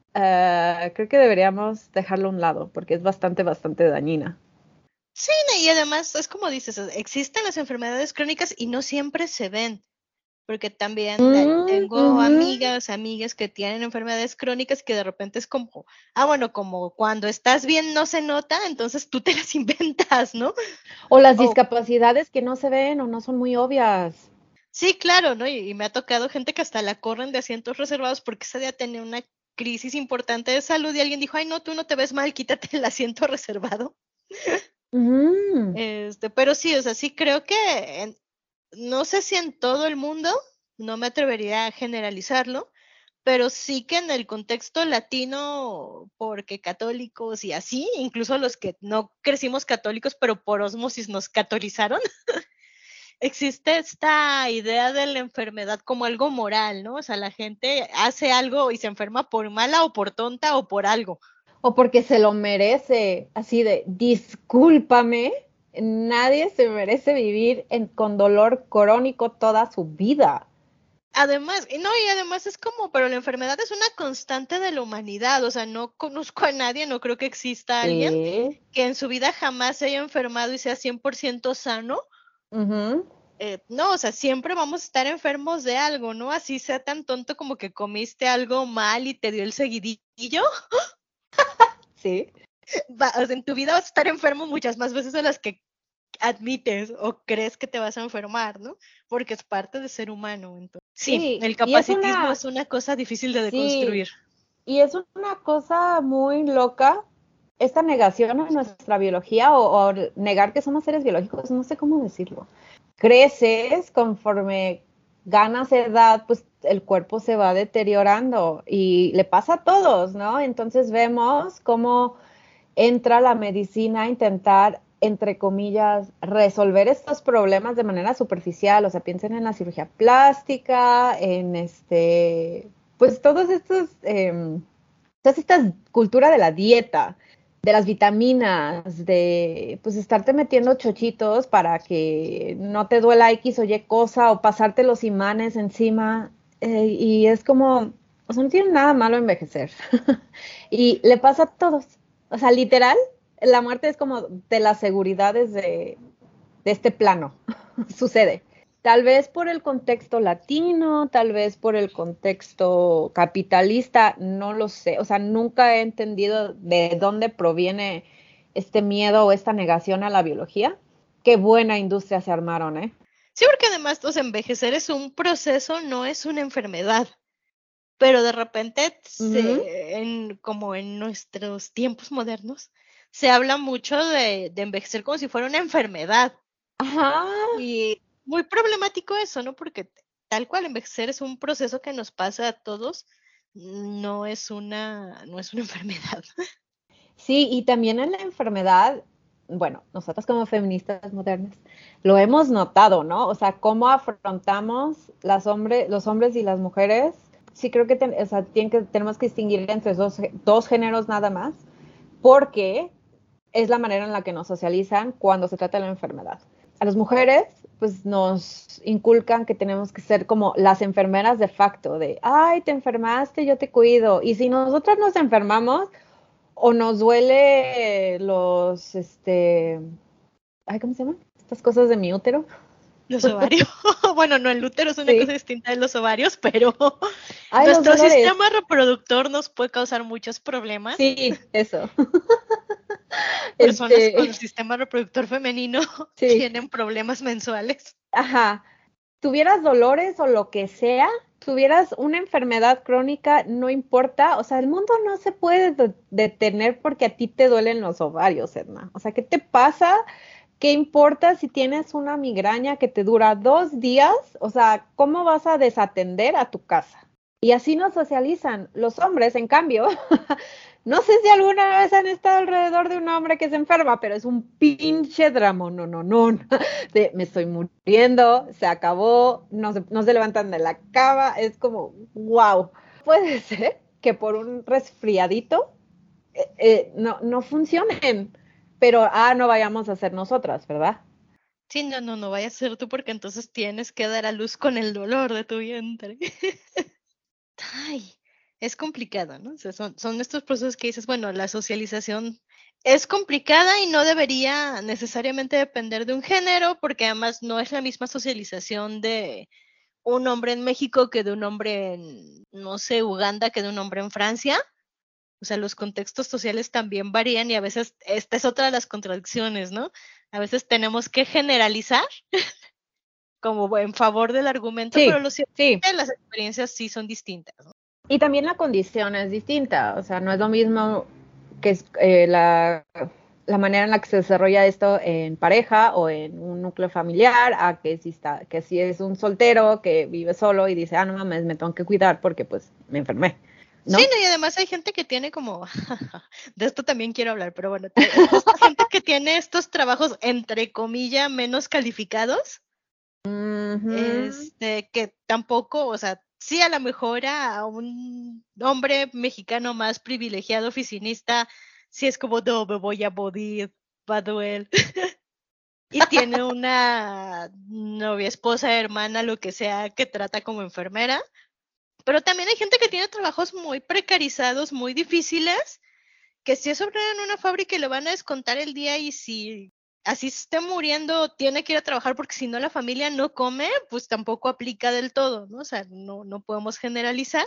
uh, creo que deberíamos dejarlo a un lado porque es bastante, bastante dañina. Sí, y además es como dices, existen las enfermedades crónicas y no siempre se ven. Porque también Mm, tengo uh-huh. amigas, amigas que tienen enfermedades crónicas que de repente es como, ah, bueno, como cuando estás bien no se nota, entonces tú te las inventas, ¿no? O las O, discapacidades que no se ven o no son muy obvias. sí, claro, ¿no? Y, y me ha tocado gente que hasta la corren de asientos reservados porque ese día tenía una crisis importante de salud y alguien dijo, ay, no, tú no te ves mal, quítate el asiento reservado. Uh-huh. Este, pero sí, o sea, sí creo que en, no sé si en todo el mundo, no me atrevería a generalizarlo, pero sí que en el contexto latino, porque católicos y así, incluso los que no crecimos católicos, pero por osmosis nos catolizaron, existe esta idea de la enfermedad como algo moral, ¿no? O sea, la gente hace algo y se enferma por mala o por tonta o por algo. O porque se lo merece, así de, discúlpame, nadie se merece vivir en, con dolor crónico toda su vida. Además, y no, y además es como, pero la enfermedad es una constante de la humanidad, o sea, no conozco a nadie, no creo que exista alguien Sí. que en su vida jamás se haya enfermado y sea cien por ciento sano. Uh-huh. Eh, no, o sea, siempre vamos a estar enfermos de algo, ¿no? Así sea tan tonto como que comiste algo mal y te dio el seguidillo. Sí. Va, o sea, en tu vida vas a estar enfermo muchas más veces de las que admites o crees que te vas a enfermar, ¿no? Porque es parte de ser humano. Entonces. Sí, Sí, el y es capacitismo una, es una cosa difícil de sí, deconstruir. y es una cosa muy loca, esta negación a nuestra biología o, o negar que somos seres biológicos, no sé cómo decirlo. Creces conforme ganas edad, pues el cuerpo se va deteriorando y le pasa a todos, ¿no? Entonces vemos cómo entra la medicina a intentar, entre comillas, resolver estos problemas de manera superficial. O sea, piensen en la cirugía plástica, en este, pues todos estos, eh, todas estas cultura de la dieta, de las vitaminas, de pues estarte metiendo chochitos para que no te duela X o Y cosa o pasarte los imanes encima. Eh, y es como, o sea, no tiene nada malo envejecer. Y le pasa a todos. O sea, literal, la muerte es como de las seguridades de, de este plano. Sucede. Tal vez por el contexto latino, tal vez por el contexto capitalista, no lo sé. O sea, nunca he entendido de dónde proviene este miedo o esta negación a la biología. Qué buena industria se armaron, ¿eh? Sí, porque además, o sea, envejecer es un proceso, no es una enfermedad. Pero de repente, se, Uh-huh. en, como en nuestros tiempos modernos, se habla mucho de, de envejecer como si fuera una enfermedad. Ajá. Y muy problemático eso, ¿no? Porque tal cual, envejecer es un proceso que nos pasa a todos, no es una, no es una enfermedad. Sí, y también en la enfermedad, bueno, nosotros como feministas modernas lo hemos notado, ¿no? O sea, cómo afrontamos las hombre, los hombres y las mujeres. Sí, creo que, ten, o sea, tienen que tenemos que distinguir entre dos, dos géneros nada más, porque es la manera en la que nos socializan cuando se trata de la enfermedad. A las mujeres, pues nos inculcan que tenemos que ser como las enfermeras de facto, de, ay, te enfermaste, yo te cuido. Y si nosotras nos enfermamos, o nos duele los, este, ay, ¿cómo se llaman? Estas cosas de mi útero. Los ovarios. Bueno, no, el útero es una Sí. cosa distinta de los ovarios, pero Ay, los nuestro dolores. sistema reproductor nos puede causar muchos problemas. Sí, eso. Personas Este, con el sistema reproductor femenino sí, tienen problemas mensuales. ajá. Tuvieras dolores o lo que sea, tuvieras una enfermedad crónica, no importa, o sea, el mundo no se puede de- detener porque a ti te duelen los ovarios, Edna. O sea, ¿qué te pasa? ¿Qué importa si tienes una migraña que te dura dos días? O sea, ¿cómo vas a desatender a tu casa? Y así nos socializan. Los hombres, en cambio, no sé si alguna vez han estado alrededor de un hombre que se enferma, pero es un pinche drama, no, no, no. De, me estoy muriendo, se acabó, no se, no se levantan de la cama, es como, wow. Puede ser que por un resfriadito eh, eh, no, no funcionen, pero, ah, no vayamos a ser nosotras, ¿verdad? Sí, no, no, no vaya a ser tú porque entonces tienes que dar a luz con el dolor de tu vientre. Ay, es complicado, ¿no? O sea, son, son estos procesos que dices, bueno, la socialización es complicada y no debería necesariamente depender de un género, porque además no es la misma socialización de un hombre en México que de un hombre en, no sé, Uganda, que de un hombre en Francia. O sea, los contextos sociales también varían y a veces esta es otra de las contradicciones, ¿no? A veces tenemos que generalizar como en favor del argumento, pero Sí, lo cierto sí. es que las experiencias sí son distintas, ¿no? Y también la condición es distinta, o sea, no es lo mismo que es, eh, la, la manera en la que se desarrolla esto en pareja o en un núcleo familiar, a que si, está, que si es un soltero que vive solo y dice, ah, no mames, me tengo que cuidar porque pues me enfermé, Sí, ¿no? no, y además hay gente que tiene como, de esto también quiero hablar, pero bueno, te- esta gente que tiene estos trabajos entre comillas menos calificados, Ujú. este, que tampoco, o sea, sí a lo mejor a un hombre mexicano más privilegiado oficinista, sí es como, no, me voy a morir, va a doler. Y tiene una novia, esposa, hermana, lo que sea, que trata como enfermera. Pero también hay gente que tiene trabajos muy precarizados, muy difíciles, que si es obrero en una fábrica y le van a descontar el día y si así se esté muriendo, tiene que ir a trabajar porque si no la familia no come, pues tampoco aplica del todo, ¿no? O sea, no, no podemos generalizar.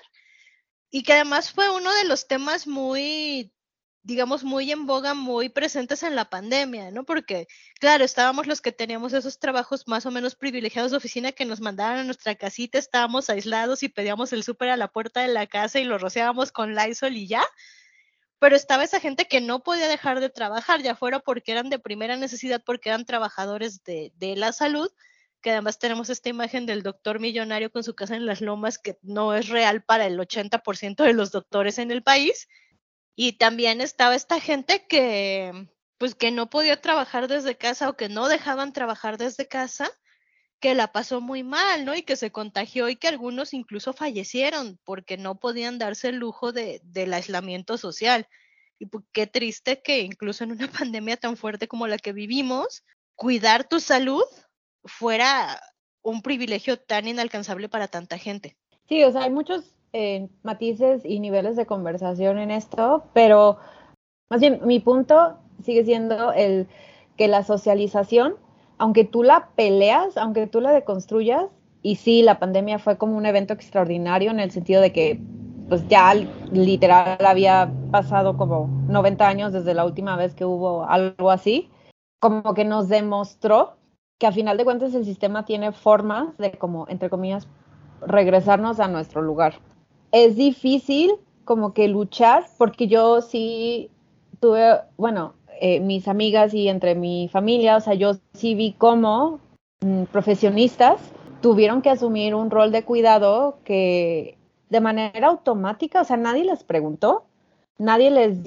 Y que además fue uno de los temas muy, digamos, muy en boga, muy presentes en la pandemia, ¿no? Porque, claro, estábamos los que teníamos esos trabajos más o menos privilegiados de oficina que nos mandaban a nuestra casita, estábamos aislados y pedíamos el súper a la puerta de la casa y lo rociábamos con Lysol y ya. Pero estaba esa gente que no podía dejar de trabajar, ya fuera porque eran de primera necesidad, porque eran trabajadores de, de la salud, que además tenemos esta imagen del doctor millonario con su casa en las lomas, que no es real para el ochenta por ciento de los doctores en el país. Y también estaba esta gente que, pues, que no podía trabajar desde casa o que no dejaban trabajar desde casa, que la pasó muy mal, ¿no? Y que se contagió y que algunos incluso fallecieron porque no podían darse el lujo de, del aislamiento social. Y pues, qué triste que incluso en una pandemia tan fuerte como la que vivimos, cuidar tu salud fuera un privilegio tan inalcanzable para tanta gente. Sí, o sea, hay muchos eh, matices y niveles de conversación en esto, pero más bien mi punto sigue siendo el que la socialización, aunque tú la peleas, aunque tú la deconstruyas, y sí, la pandemia fue como un evento extraordinario en el sentido de que pues ya literal había pasado como noventa años desde la última vez que hubo algo así, como que nos demostró que a final de cuentas el sistema tiene formas de como, entre comillas, regresarnos a nuestro lugar. Es difícil como que luchar, porque yo sí tuve, bueno, eh, mis amigas y entre mi familia, o sea, yo sí vi como mm, profesionistas tuvieron que asumir un rol de cuidado que de manera automática, o sea, nadie les preguntó, nadie les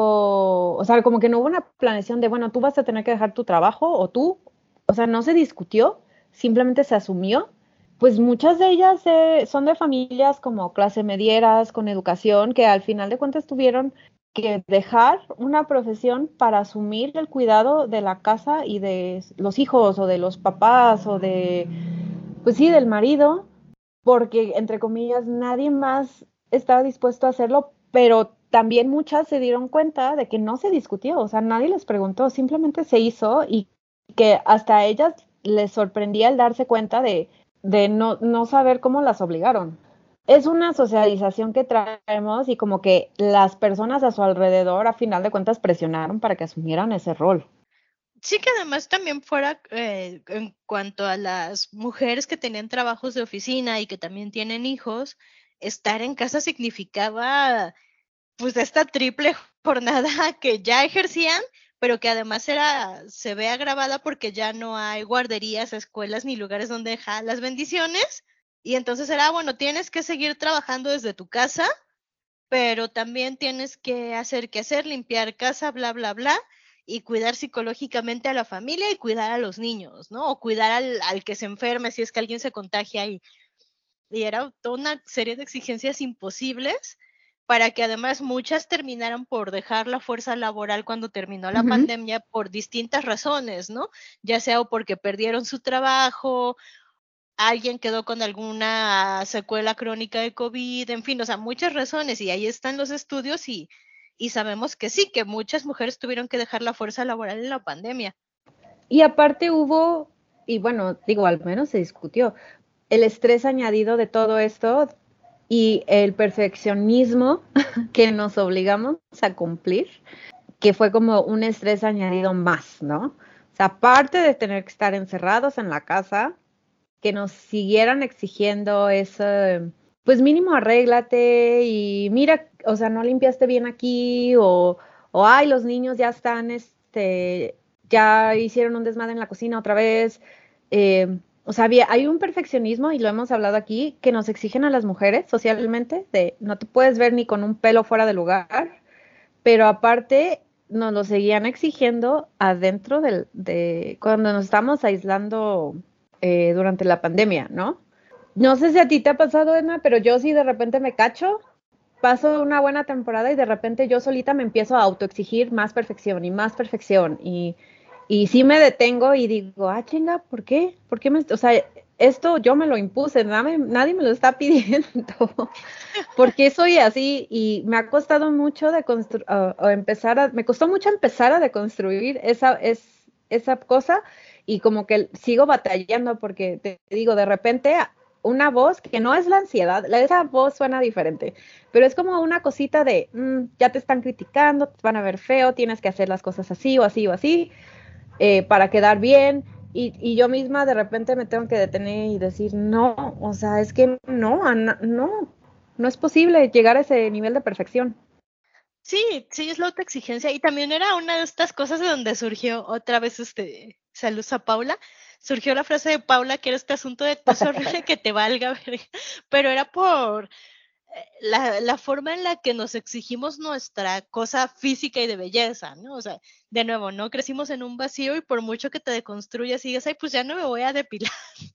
dijo, o sea, como que no hubo una planeación de, bueno, tú vas a tener que dejar tu trabajo o tú, o sea, no se discutió, simplemente se asumió. Pues muchas de ellas eh, son de familias como clase medieras, con educación, que al final de cuentas tuvieron que dejar una profesión para asumir el cuidado de la casa y de los hijos o de los papás o de, pues sí, del marido, porque entre comillas nadie más estaba dispuesto a hacerlo, pero también muchas se dieron cuenta de que no se discutió, o sea, nadie les preguntó, simplemente se hizo y que hasta a ellas les sorprendía el darse cuenta de, de no, no saber cómo las obligaron. Es una socialización que traemos y como que las personas a su alrededor a final de cuentas presionaron para que asumieran ese rol. Sí, que además también fuera eh, en cuanto a las mujeres que tenían trabajos de oficina y que también tienen hijos, estar en casa significaba pues esta triple jornada que ya ejercían, pero que además era, se ve agravada porque ya no hay guarderías, escuelas ni lugares donde dejar las bendiciones. Y entonces era, bueno, tienes que seguir trabajando desde tu casa, pero también tienes que hacer que hacer, limpiar casa, bla, bla, bla, y cuidar psicológicamente a la familia y cuidar a los niños, ¿no? O cuidar al, al que se enferme si es que alguien se contagia y, y era toda una serie de exigencias imposibles para que además muchas terminaran por dejar la fuerza laboral cuando terminó la uh-huh. pandemia por distintas razones, ¿no? Ya sea o porque perdieron su trabajo, alguien quedó con alguna secuela crónica de COVID, en fin, o sea, muchas razones, y ahí están los estudios y, y sabemos que sí, que muchas mujeres tuvieron que dejar la fuerza laboral en la pandemia. Y aparte hubo, y bueno, digo, al menos se discutió, el estrés añadido de todo esto y el perfeccionismo que nos obligamos a cumplir, que fue como un estrés añadido más, ¿no? O sea, aparte de tener que estar encerrados en la casa, que nos siguieran exigiendo ese, pues mínimo arréglate y mira, o sea, no limpiaste bien aquí o, o ay, los niños ya están, este, ya hicieron un desmadre en la cocina otra vez. Eh, o sea, había, hay un perfeccionismo, y lo hemos hablado aquí, que nos exigen a las mujeres socialmente, de no te puedes ver ni con un pelo fuera de lugar, pero aparte nos lo seguían exigiendo adentro del, de cuando nos estamos aislando eh, durante la pandemia, ¿no? No sé si a ti te ha pasado, Edna, pero yo sí de repente me cacho, paso una buena temporada y de repente yo solita me empiezo a autoexigir más perfección y más perfección y, y sí me detengo y digo, ah, chinga, ¿por qué? ¿Por qué me, o sea, esto yo me lo impuse, nadie, nadie me lo está pidiendo, ¿por qué soy así? Y me ha costado mucho de constru- uh, uh, empezar a, me costó mucho empezar a deconstruir esa, es, esa cosa y como que sigo batallando porque te digo, de repente una voz que no es la ansiedad, esa voz suena diferente, pero es como una cosita de, mmm, ya te están criticando, te van a ver feo, tienes que hacer las cosas así o así o así, eh, para quedar bien, y, y yo misma de repente me tengo que detener y decir, no, o sea, es que no, no, no, no es posible llegar a ese nivel de perfección. Sí, sí, es la autoexigencia, y también era una de estas cosas de donde surgió otra vez, este, saludos a Paula, surgió la frase de Paula que era este asunto de es horrible que te valga, pero era por la, la forma en la que nos exigimos nuestra cosa física y de belleza, ¿no? O sea, de nuevo, ¿no? Crecimos en un vacío y por mucho que te deconstruyas y digas, ay, pues ya no me voy a depilar,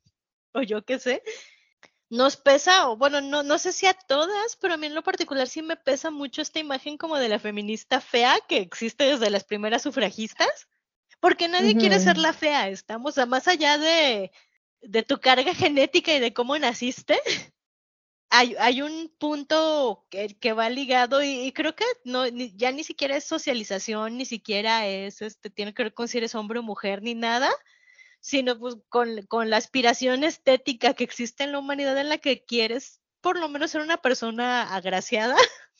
o yo qué sé, nos pesa, o bueno, no, no sé si a todas, pero a mí en lo particular sí me pesa mucho esta imagen como de la feminista fea que existe desde las primeras sufragistas, porque nadie uh-huh. quiere ser la fea, estamos, o sea, más allá de, de tu carga genética y de cómo naciste, hay, hay un punto que, que va ligado y, y creo que no, ni, ya ni siquiera es socialización, ni siquiera es, este, tiene que ver con si eres hombre o mujer, ni nada, sino pues con, con la aspiración estética que existe en la humanidad en la que quieres por lo menos ser una persona agraciada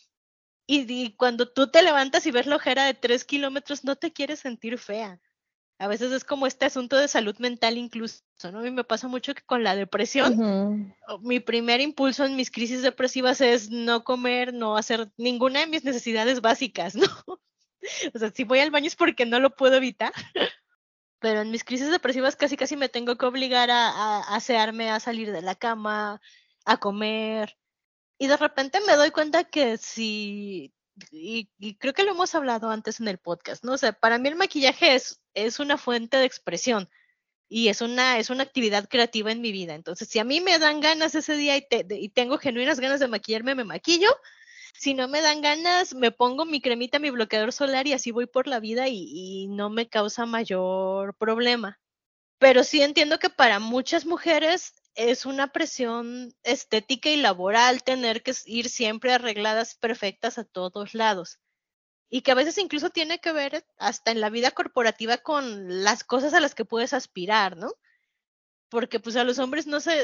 y, y cuando tú te levantas y ves la ojera de tres kilómetros no te quieres sentir fea. A veces es como este asunto de salud mental incluso, ¿no? A mí me pasa mucho que con la depresión, uh-huh. mi primer impulso en mis crisis depresivas es no comer, no hacer ninguna de mis necesidades básicas, ¿no? O sea, si voy al baño es porque no lo puedo evitar. pero en mis crisis depresivas casi casi me tengo que obligar a, a, a asearme, a salir de la cama, a comer, y de repente me doy cuenta que si, y, y creo que lo hemos hablado antes en el podcast, ¿no? O sea, para mí el maquillaje es, es una fuente de expresión y es una, es una actividad creativa en mi vida. Entonces, si a mí me dan ganas ese día y, te, de, y tengo genuinas ganas de maquillarme, me maquillo. Si no me dan ganas, me pongo mi cremita, mi bloqueador solar y así voy por la vida y, y no me causa mayor problema. Pero sí entiendo que para muchas mujeres es una presión estética y laboral tener que ir siempre arregladas perfectas a todos lados. Y que a veces incluso tiene que ver hasta en la vida corporativa con las cosas a las que puedes aspirar, ¿no? Porque pues a los hombres no se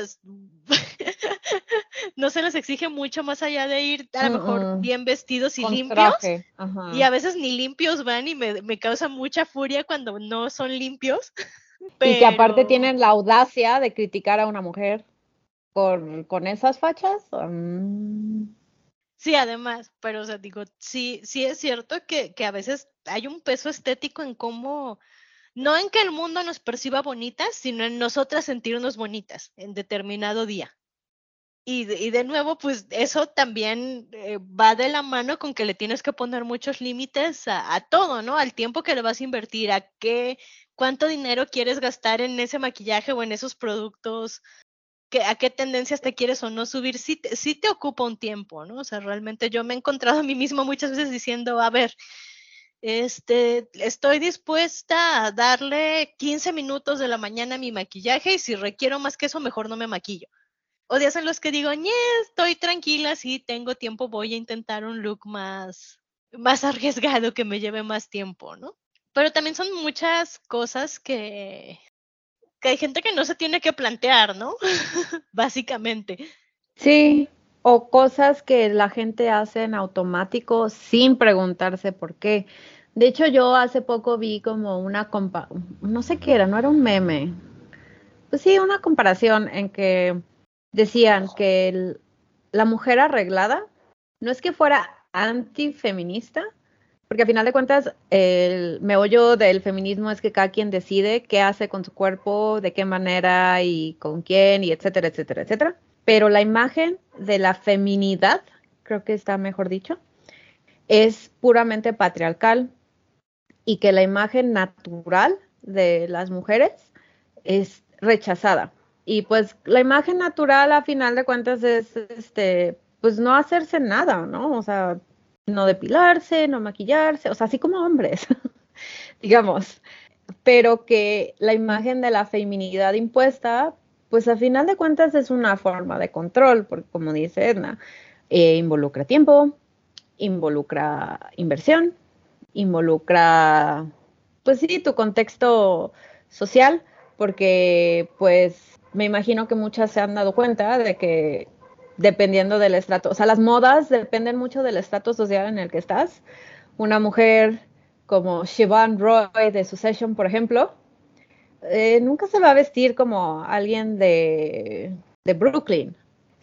no se les exige mucho más allá de ir a lo mejor Mm-mm. bien vestidos y Con limpios. traje. Ajá. Y a veces ni limpios van y me, me causa mucha furia cuando no son limpios. Pero... Y que aparte Pero... tienen la audacia de criticar a una mujer con, con esas fachas. Um... Sí, además, pero o sea, digo, sí, sí es cierto que, que a veces hay un peso estético en cómo, no en que el mundo nos perciba bonitas, sino en nosotras sentirnos bonitas en determinado día. Y de, y de nuevo, pues eso también eh, va de la mano con que le tienes que poner muchos límites a, a todo, ¿no? Al tiempo que le vas a invertir, a qué, cuánto dinero quieres gastar en ese maquillaje o en esos productos, que, a qué tendencias te quieres o no subir, sí te, sí te ocupa un tiempo, ¿no? O sea, realmente yo me he encontrado a mí misma muchas veces diciendo, a ver, este, estoy dispuesta a darle quince minutos de la mañana a mi maquillaje y si requiero más que eso, mejor no me maquillo. O días en los que digo, ñe, estoy tranquila, sí, tengo tiempo, voy a intentar un look más, más arriesgado que me lleve más tiempo, ¿no? Pero también son muchas cosas que, que hay gente que no se tiene que plantear, ¿no? Básicamente. Sí, o cosas que la gente hace en automático sin preguntarse por qué. De hecho, yo hace poco vi como una compa, no sé qué era, no era un meme. Pues sí, una comparación en que decían que el- la mujer arreglada no es que fuera antifeminista, porque a final de cuentas el meollo del feminismo es que cada quien decide qué hace con su cuerpo, de qué manera y con quién y etcétera, etcétera, etcétera. Pero la imagen de la feminidad, creo que está mejor dicho, es puramente patriarcal y que la imagen natural de las mujeres es rechazada. Y pues la imagen natural a final de cuentas es este, pues no hacerse nada, ¿no? O sea, no depilarse, no maquillarse, o sea, así como hombres, digamos. Pero que la imagen de la feminidad impuesta, pues a final de cuentas es una forma de control, porque como dice Edna, eh, involucra tiempo, involucra inversión, involucra, pues sí, tu contexto social, porque pues me imagino que muchas se han dado cuenta de que dependiendo del estrato, o sea, las modas dependen mucho del estrato social en el que estás. Una mujer como Siobhan Roy de Succession, por ejemplo, eh, nunca se va a vestir como alguien de, de Brooklyn.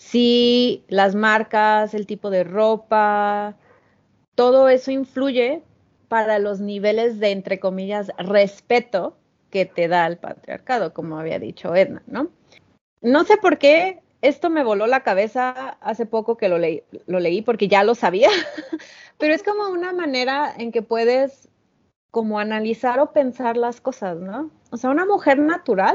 Sí, las marcas, el tipo de ropa, todo eso influye para los niveles de, entre comillas, respeto que te da el patriarcado, como había dicho Edna, ¿no? No sé por qué esto me voló la cabeza hace poco que lo leí, lo leí porque ya lo sabía, pero es como una manera en que puedes como analizar o pensar las cosas, ¿no? O sea, una mujer natural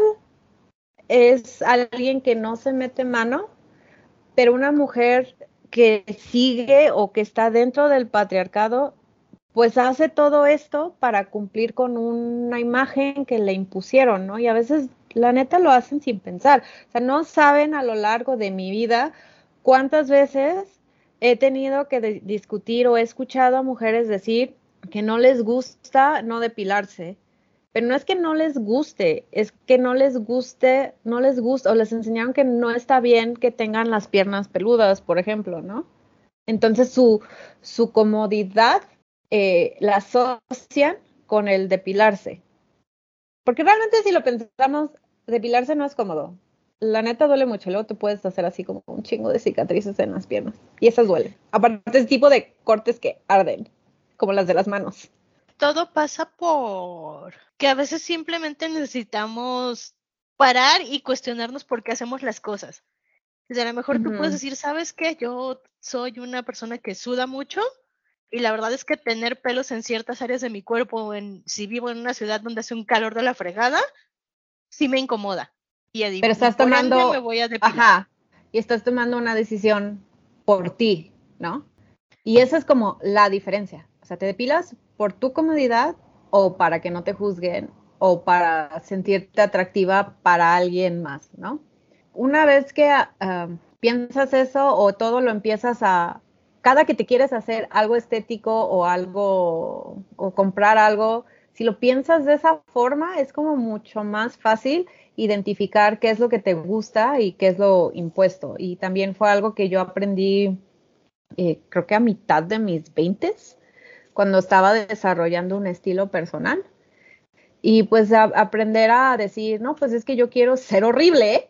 es alguien que no se mete mano, pero una mujer que sigue o que está dentro del patriarcado, pues hace todo esto para cumplir con una imagen que le impusieron, ¿no? Y a veces, la neta, lo hacen sin pensar. O sea, no saben a lo largo de mi vida cuántas veces he tenido que de- discutir o he escuchado a mujeres decir que no les gusta no depilarse. Pero no es que no les guste, es que no les guste, no les gusta, o les enseñaron que no está bien que tengan las piernas peludas, por ejemplo, ¿no? Entonces su, su comodidad eh, la asocian con el depilarse. Porque realmente si lo pensamos, depilarse no es cómodo. La neta duele mucho, luego te puedes hacer así como un chingo de cicatrices en las piernas. Y esas duelen. Aparte es tipo de cortes que arden, como las de las manos. todo pasa por que a veces simplemente necesitamos parar y cuestionarnos por qué hacemos las cosas. O sea, a lo mejor tú puedes Ujú. decir, ¿sabes qué? Yo soy una persona que suda mucho y la verdad es que tener pelos en ciertas áreas de mi cuerpo, en, si vivo en una ciudad donde hace un calor de la fregada, sí me incomoda. Y, adi- Pero y estás por ende me tomando, voy a depilar. ajá, y estás tomando una decisión por ti, ¿no? Y esa es como la diferencia. O sea, te depilas por tu comodidad o para que no te juzguen o para sentirte atractiva para alguien más, ¿no? Una vez que uh, piensas eso o todo lo empiezas a, cada que te quieres hacer algo estético o algo, o comprar algo, si lo piensas de esa forma, es como mucho más fácil identificar qué es lo que te gusta y qué es lo impuesto. Y también fue algo que yo aprendí, eh, creo que a mitad de mis veintes, cuando estaba desarrollando un estilo personal. Y pues a, aprender a decir, no, pues es que yo quiero ser horrible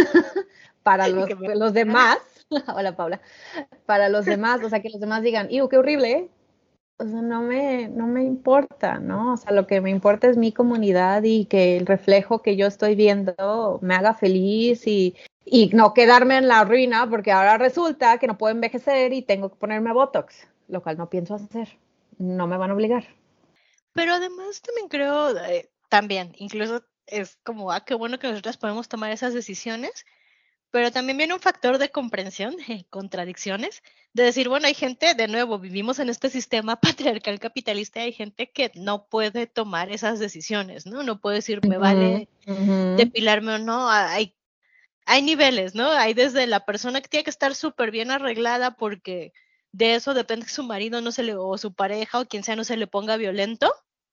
para los, Que me- los demás. Hola, Paula. Para los demás, o sea, que los demás digan, ¡iu, qué horrible! O sea, no me, no me importa, ¿no? O sea, lo que me importa es mi comunidad y que el reflejo que yo estoy viendo me haga feliz y, y no quedarme en la ruina porque ahora resulta que no puedo envejecer y tengo que ponerme Botox, lo cual no pienso hacer. No me van a obligar. Pero además también creo, eh, también, incluso es como, ah, qué bueno que nosotras podemos tomar esas decisiones, pero también viene un factor de comprensión, eh, contradicciones, de decir, bueno, hay gente, de nuevo, vivimos en este sistema patriarcal capitalista y hay gente que no puede tomar esas decisiones, ¿no? No puede decir, me Uh-huh, vale uh-huh. depilarme o no, hay, hay niveles, ¿no? Hay desde la persona que tiene que estar súper bien arreglada porque de eso depende que su marido no se le, o su pareja o quien sea no se le ponga violento,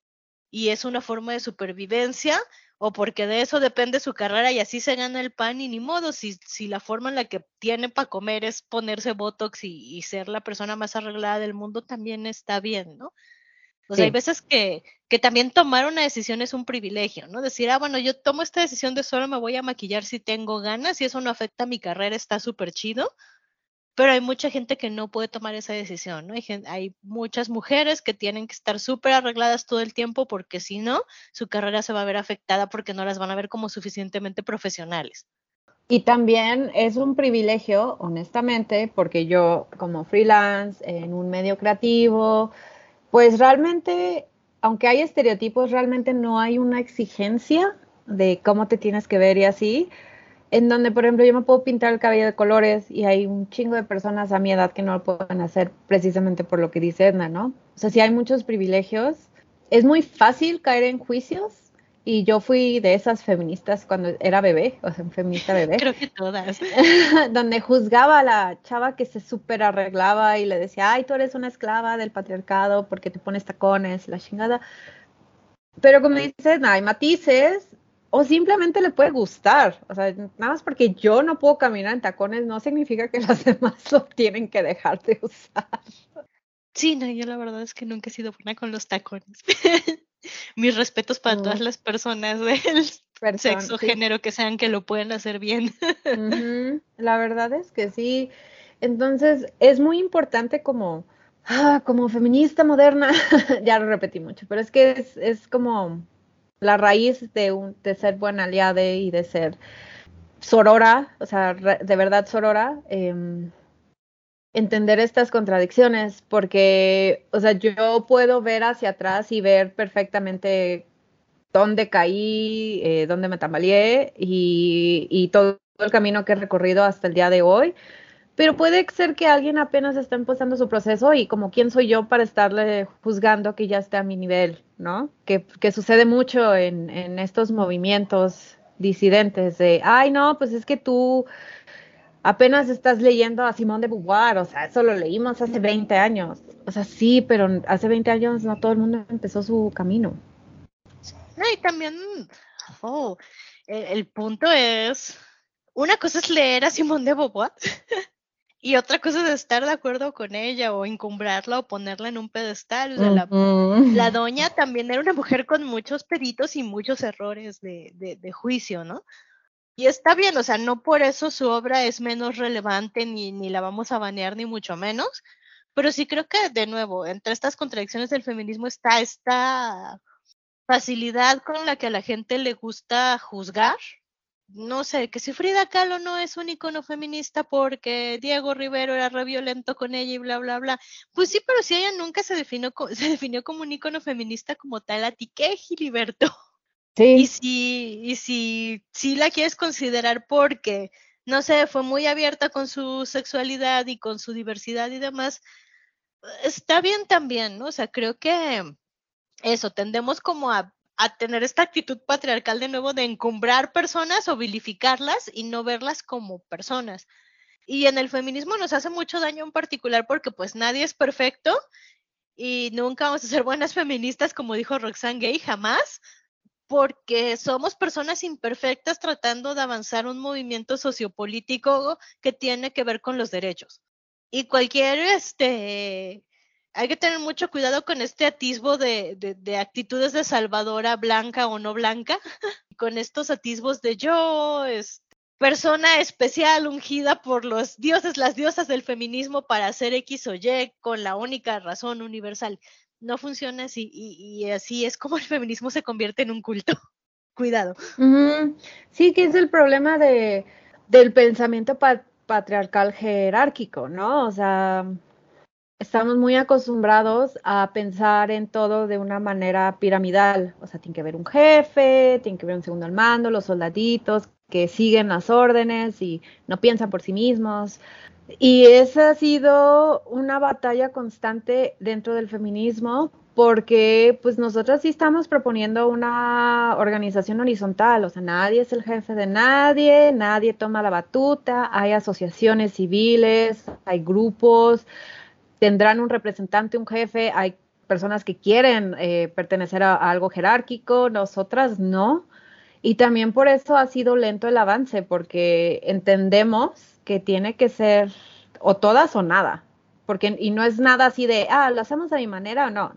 y es una forma de supervivencia, o porque de eso depende su carrera y así se gana el pan y ni modo, si, si la forma en la que tiene para comer es ponerse Botox y, y ser la persona más arreglada del mundo, también está bien, ¿no? O sea, hay Sí. veces que, que también tomar una decisión es un privilegio, ¿no? Decir, ah, bueno, yo tomo esta decisión de solo me voy a maquillar si tengo ganas y eso no afecta a mi carrera, está súper chido. Pero hay mucha gente que no puede tomar esa decisión, ¿no? Hay, gen- hay muchas mujeres que tienen que estar súper arregladas todo el tiempo porque si no, su carrera se va a ver afectada porque no las van a ver como suficientemente profesionales. Y también es un privilegio, honestamente, porque yo como freelance en un medio creativo, pues realmente, aunque hay estereotipos, realmente no hay una exigencia de cómo te tienes que ver y así, en donde, por ejemplo, yo me puedo pintar el cabello de colores y hay un chingo de personas a mi edad que no lo pueden hacer precisamente por lo que dice Edna, ¿no? O sea, sí hay muchos privilegios. Es muy fácil caer en juicios y yo fui de esas feministas cuando era bebé, o sea, feminista bebé, Creo que todas. donde juzgaba a la chava que se súper arreglaba y le decía, ay, tú eres una esclava del patriarcado porque te pones tacones, la chingada. Pero como dices, no, hay matices o simplemente le puede gustar. O sea, nada más porque yo no puedo caminar en tacones no significa que los demás lo tienen que dejar de usar. Sí, no, yo la verdad es que nunca he sido buena con los tacones. Mis respetos para todas No, las personas del persona, sexo, sí. género que sean que lo pueden hacer bien. Uh-huh. La verdad es que sí. Entonces, es muy importante como, ah, como feminista moderna, ya lo repetí mucho, pero es que es, es como la raíz de, un, de ser buena aliada y de ser sorora, o sea, re, de verdad sorora, eh, entender estas contradicciones, porque, o sea, yo puedo ver hacia atrás y ver perfectamente dónde caí, eh, dónde me tambaleé y, y todo el camino que he recorrido hasta el día de hoy. Pero puede ser que alguien apenas está empezando su proceso y como quién soy yo para estarle juzgando que ya esté a mi nivel, ¿no? Que, que sucede mucho en, en estos movimientos disidentes de, ay, no, pues es que tú apenas estás leyendo a Simone de Beauvoir, o sea, eso lo leímos hace veinte años. O sea, sí, pero hace veinte años no todo el mundo empezó su camino. No, y también, oh, el, el punto es, una cosa es leer a Simone de Beauvoir y otra cosa es estar de acuerdo con ella o encumbrarla o ponerla en un pedestal. O sea, la, la Uh-huh. doña también era una mujer con muchos peritos y muchos errores de, de, de juicio, ¿no? Y está bien, o sea, no por eso su obra es menos relevante ni, ni la vamos a banear ni mucho menos, Pero sí creo que, de nuevo, entre estas contradicciones del feminismo está esta facilidad con la que a la gente le gusta juzgar. No sé, que si Frida Kahlo no es un icono feminista porque Diego Rivero era re violento con ella y bla, bla, bla. Pues sí, pero si ella nunca se definió, se definió como un icono feminista como tal, ¿a ti qué, Giliberto? Sí. Y si, y si, si la quieres considerar porque, no sé, fue muy abierta con su sexualidad y con su diversidad y demás, está bien también, ¿no? O sea, creo que eso, tendemos como a, a tener esta actitud patriarcal de nuevo de encumbrar personas o vilificarlas y no verlas como personas. Y en el feminismo nos hace mucho daño en particular porque pues nadie es perfecto y nunca vamos a ser buenas feministas, como dijo Roxane Gay, jamás, porque somos personas imperfectas tratando de avanzar un movimiento sociopolítico que tiene que ver con los derechos. Y cualquier, este, hay que tener mucho cuidado con este atisbo de, de, de actitudes de salvadora, blanca o no blanca, con estos atisbos de yo, este, persona especial ungida por los dioses, las diosas del feminismo para hacer X o Y con la única razón universal. No funciona así y, y así es como el feminismo se convierte en un culto. Cuidado. Uh-huh. Sí, que es el problema de, del pensamiento pa- patriarcal jerárquico, ¿no? O sea, estamos muy acostumbrados a pensar en todo de una manera piramidal. O sea, tiene que haber un jefe, tiene que haber un segundo al mando, los soldaditos que siguen las órdenes y no piensan por sí mismos. Y esa ha sido una batalla constante dentro del feminismo porque pues nosotros sí estamos proponiendo una organización horizontal, o sea, nadie es el jefe de nadie, nadie toma la batuta, hay asociaciones civiles, hay grupos, tendrán un representante, un jefe, hay personas que quieren eh, pertenecer a, a algo jerárquico, nosotras no. Y también por eso ha sido lento el avance, porque entendemos que tiene que ser o todas o nada, porque y no es nada así de, ah, lo hacemos a mi manera o no.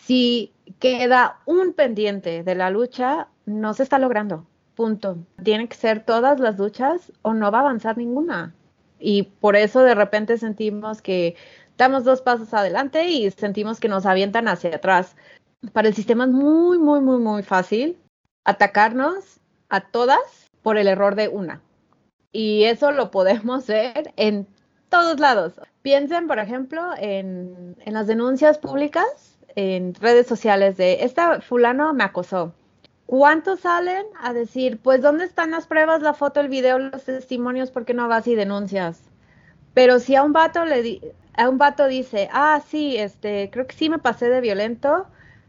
Si queda un pendiente de la lucha, no se está logrando, punto. Tienen que ser todas las luchas o no va a avanzar ninguna. Y por eso de repente sentimos que damos dos pasos adelante y sentimos que nos avientan hacia atrás. Para el sistema es muy, muy, muy, muy fácil atacarnos a todas por el error de una. Y eso lo podemos ver en todos lados. Piensen, por ejemplo, en, en las denuncias públicas, en redes sociales de, esta fulano me acosó. ¿Cuántos salen a decir, pues, ¿dónde están las pruebas, la foto, el video, los testimonios? ¿Por qué no vas y denuncias? Pero si a un vato le di- a un vato dice, ah, sí, este, creo que sí me pasé de violento,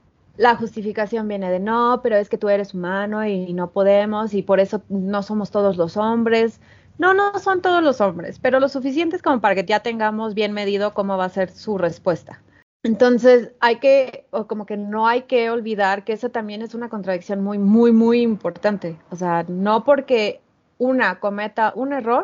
la justificación viene de no, pero es que tú eres humano y no podemos y por eso no somos todos los hombres. No, no son todos los hombres, pero lo suficientes como para que ya tengamos bien medido cómo va a ser su respuesta. Entonces, hay que, o como que no hay que olvidar que eso también es una contradicción muy, muy, muy importante. O sea, no porque una cometa un error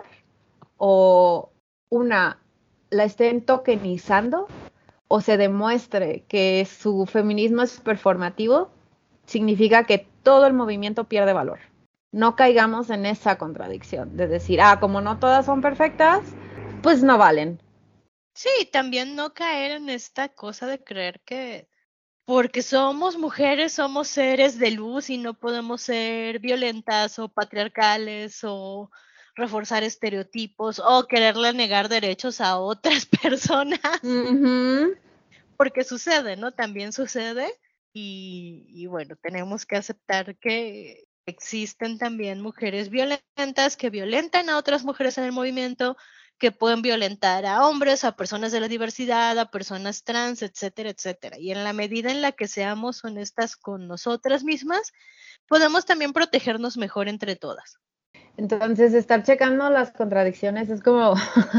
o una la estén tokenizando o se demuestre que su feminismo es performativo, significa que todo el movimiento pierde valor. No caigamos en esa contradicción de decir, ah, como no todas son perfectas, pues no valen. Sí, también no caer en esta cosa de creer que porque somos mujeres somos seres de luz y no podemos ser violentas o patriarcales o reforzar estereotipos o quererle negar derechos a otras personas. Uh-huh. Porque sucede, ¿no? También sucede y, y bueno, tenemos que aceptar que existen también mujeres violentas que violentan a otras mujeres en el movimiento, que pueden violentar a hombres, a personas de la diversidad, a personas trans, etcétera, etcétera. Y en la medida en la que seamos honestas con nosotras mismas, podemos también protegernos mejor entre todas. Entonces, estar checando las contradicciones es como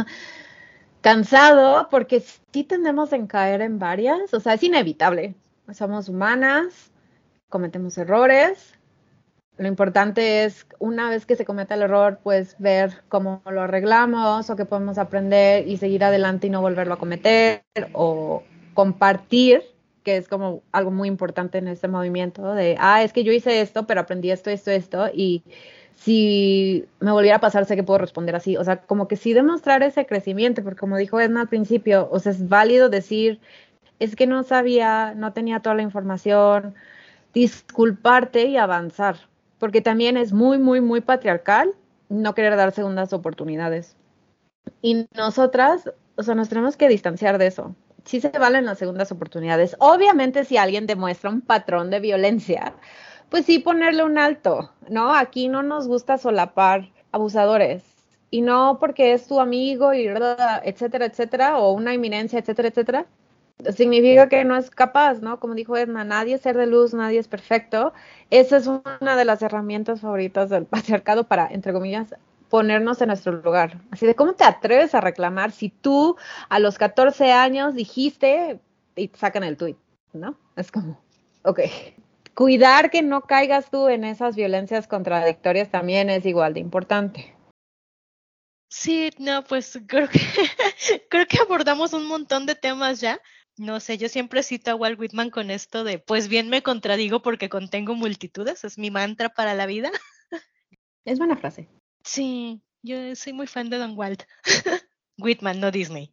cansado porque sí tendemos a caer en varias, o sea, es inevitable. Somos humanas, cometemos errores. Lo importante es, una vez que se cometa el error, pues ver cómo lo arreglamos o qué podemos aprender y seguir adelante y no volverlo a cometer o compartir, que es como algo muy importante en este movimiento de, ah, es que yo hice esto, pero aprendí esto, esto, esto y si me volviera a pasar, sé que puedo responder así. O sea, como que sí demostrar ese crecimiento, porque como dijo Edna al principio, o sea, es válido decir, es que no sabía, no tenía toda la información, disculparte y avanzar, porque también es muy, muy, muy patriarcal no querer dar segundas oportunidades. Y nosotras, o sea, nos tenemos que distanciar de eso. Sí se valen las segundas oportunidades. Obviamente, si alguien demuestra un patrón de violencia, pues sí ponerle un alto, ¿no? Aquí no nos gusta solapar abusadores. Y no porque es tu amigo, y etcétera, etcétera, o una eminencia, etcétera, etcétera, significa que no es capaz, ¿no? Como dijo Edna, nadie es ser de luz, nadie es perfecto. Esa es una de las herramientas favoritas del patriarcado para, entre comillas, ponernos en nuestro lugar. Así de, ¿cómo te atreves a reclamar si tú a los catorce años dijiste y te sacan el tuit, ¿no? Es como, ok. Cuidar que no caigas tú en esas violencias contradictorias también es igual de importante. Sí, no, pues creo que creo que abordamos un montón de temas ya. No sé, yo siempre cito a Walt Whitman con esto de, pues bien me contradigo porque contengo multitudes, es mi mantra para la vida. Es buena frase. Sí, yo soy muy fan de Don Walt. Whitman, no Disney.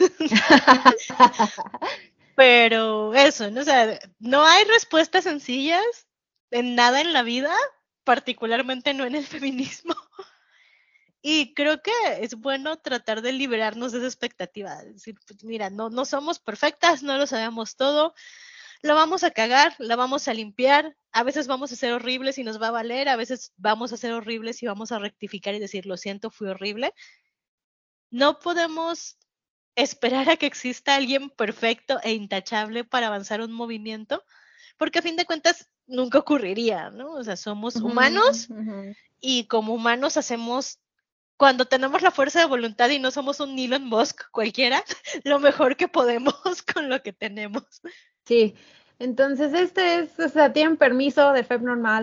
Pero eso, ¿no? O sea, no hay respuestas sencillas en nada en la vida, particularmente no en el feminismo. Y creo que es bueno tratar de liberarnos de esa expectativa. Es decir, pues mira, no, no somos perfectas, no lo sabemos todo, lo vamos a cagar, la vamos a limpiar, a veces vamos a ser horribles y nos va a valer, a veces vamos a ser horribles y vamos a rectificar y decir, lo siento, fui horrible. No podemos esperar a que exista alguien perfecto e intachable para avanzar un movimiento, porque a fin de cuentas nunca ocurriría, ¿no? O sea, somos Uh-huh, humanos uh-huh. y como humanos hacemos, cuando tenemos la fuerza de voluntad y no somos un Elon Musk cualquiera, lo mejor que podemos con lo que tenemos. Sí, entonces este es, o sea, tienen permiso de Feb Normal,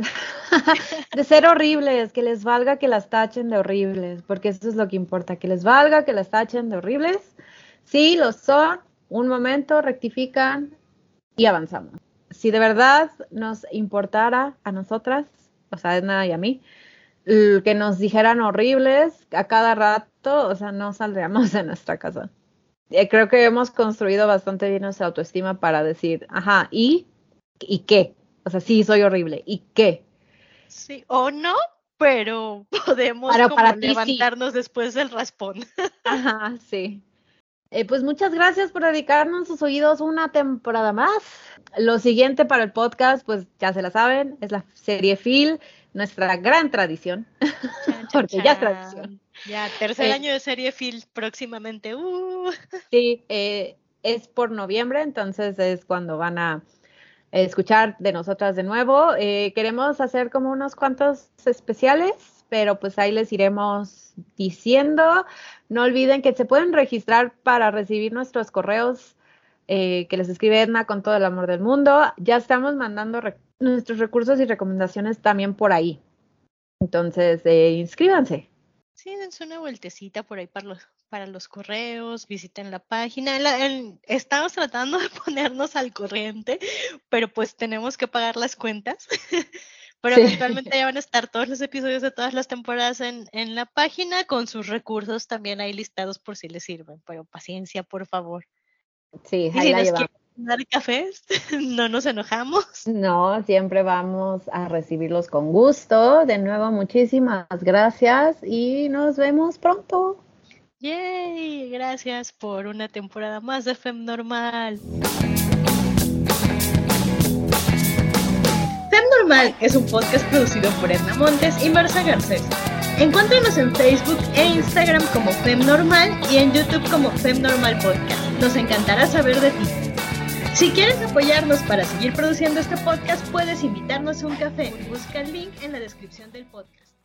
de ser horribles, que les valga que las tachen de horribles, porque eso es lo que importa, que les valga que las tachen de horribles. Sí, lo son, un momento, rectifican y avanzamos. Si de verdad nos importara a nosotras, o sea, a Edna y a mí, que nos dijeran horribles a cada rato, o sea, no saldríamos de nuestra casa. Creo que hemos construido bastante bien nuestra autoestima para decir, ajá, ¿y? ¿Y qué? O sea, sí, soy horrible, ¿y qué? Sí, o no, pero podemos Para, como para ti, levantarnos sí. Después del raspón. Ajá, sí. Eh, pues muchas gracias por dedicarnos sus oídos una temporada más. Lo siguiente para el podcast, pues ya se la saben, es la serie Phil, nuestra gran tradición, Chan, chan, porque chan. ya es tradición. Ya, tercer Eh, año de serie Phil próximamente. Uh. Sí, eh, es por noviembre, entonces es cuando van a escuchar de nosotras de nuevo. Eh, queremos hacer como unos cuantos especiales, pero pues ahí les iremos diciendo. No olviden que se pueden registrar para recibir nuestros correos eh, que les escribe Edna con todo el amor del mundo. Ya estamos mandando rec- nuestros recursos y recomendaciones también por ahí. Entonces, eh, inscríbanse. Sí, dense una vueltecita por ahí para los, para los correos, visiten la página. La, el, estamos tratando de ponernos al corriente, pero pues tenemos que pagar las cuentas. Pero sí. Eventualmente ya van a estar todos los episodios de todas las temporadas en, en la página, con sus recursos también ahí listados por si les sirven. Pero paciencia, por favor. Sí, y ahí si la nos llevamos. quieren dar cafés, no nos enojamos. No, siempre vamos a recibirlos con gusto. De nuevo, muchísimas gracias y nos vemos pronto. Yay, gracias por una temporada más de Fem Normal. Fem Normal es un podcast producido por Edna Montes y Marza Garcés. Encuéntranos en Facebook e Instagram como Fem Normal y en YouTube como Fem Normal Podcast. Nos encantará saber de ti. Si quieres apoyarnos para seguir produciendo este podcast, puedes invitarnos a un café. Busca el link en la descripción del podcast.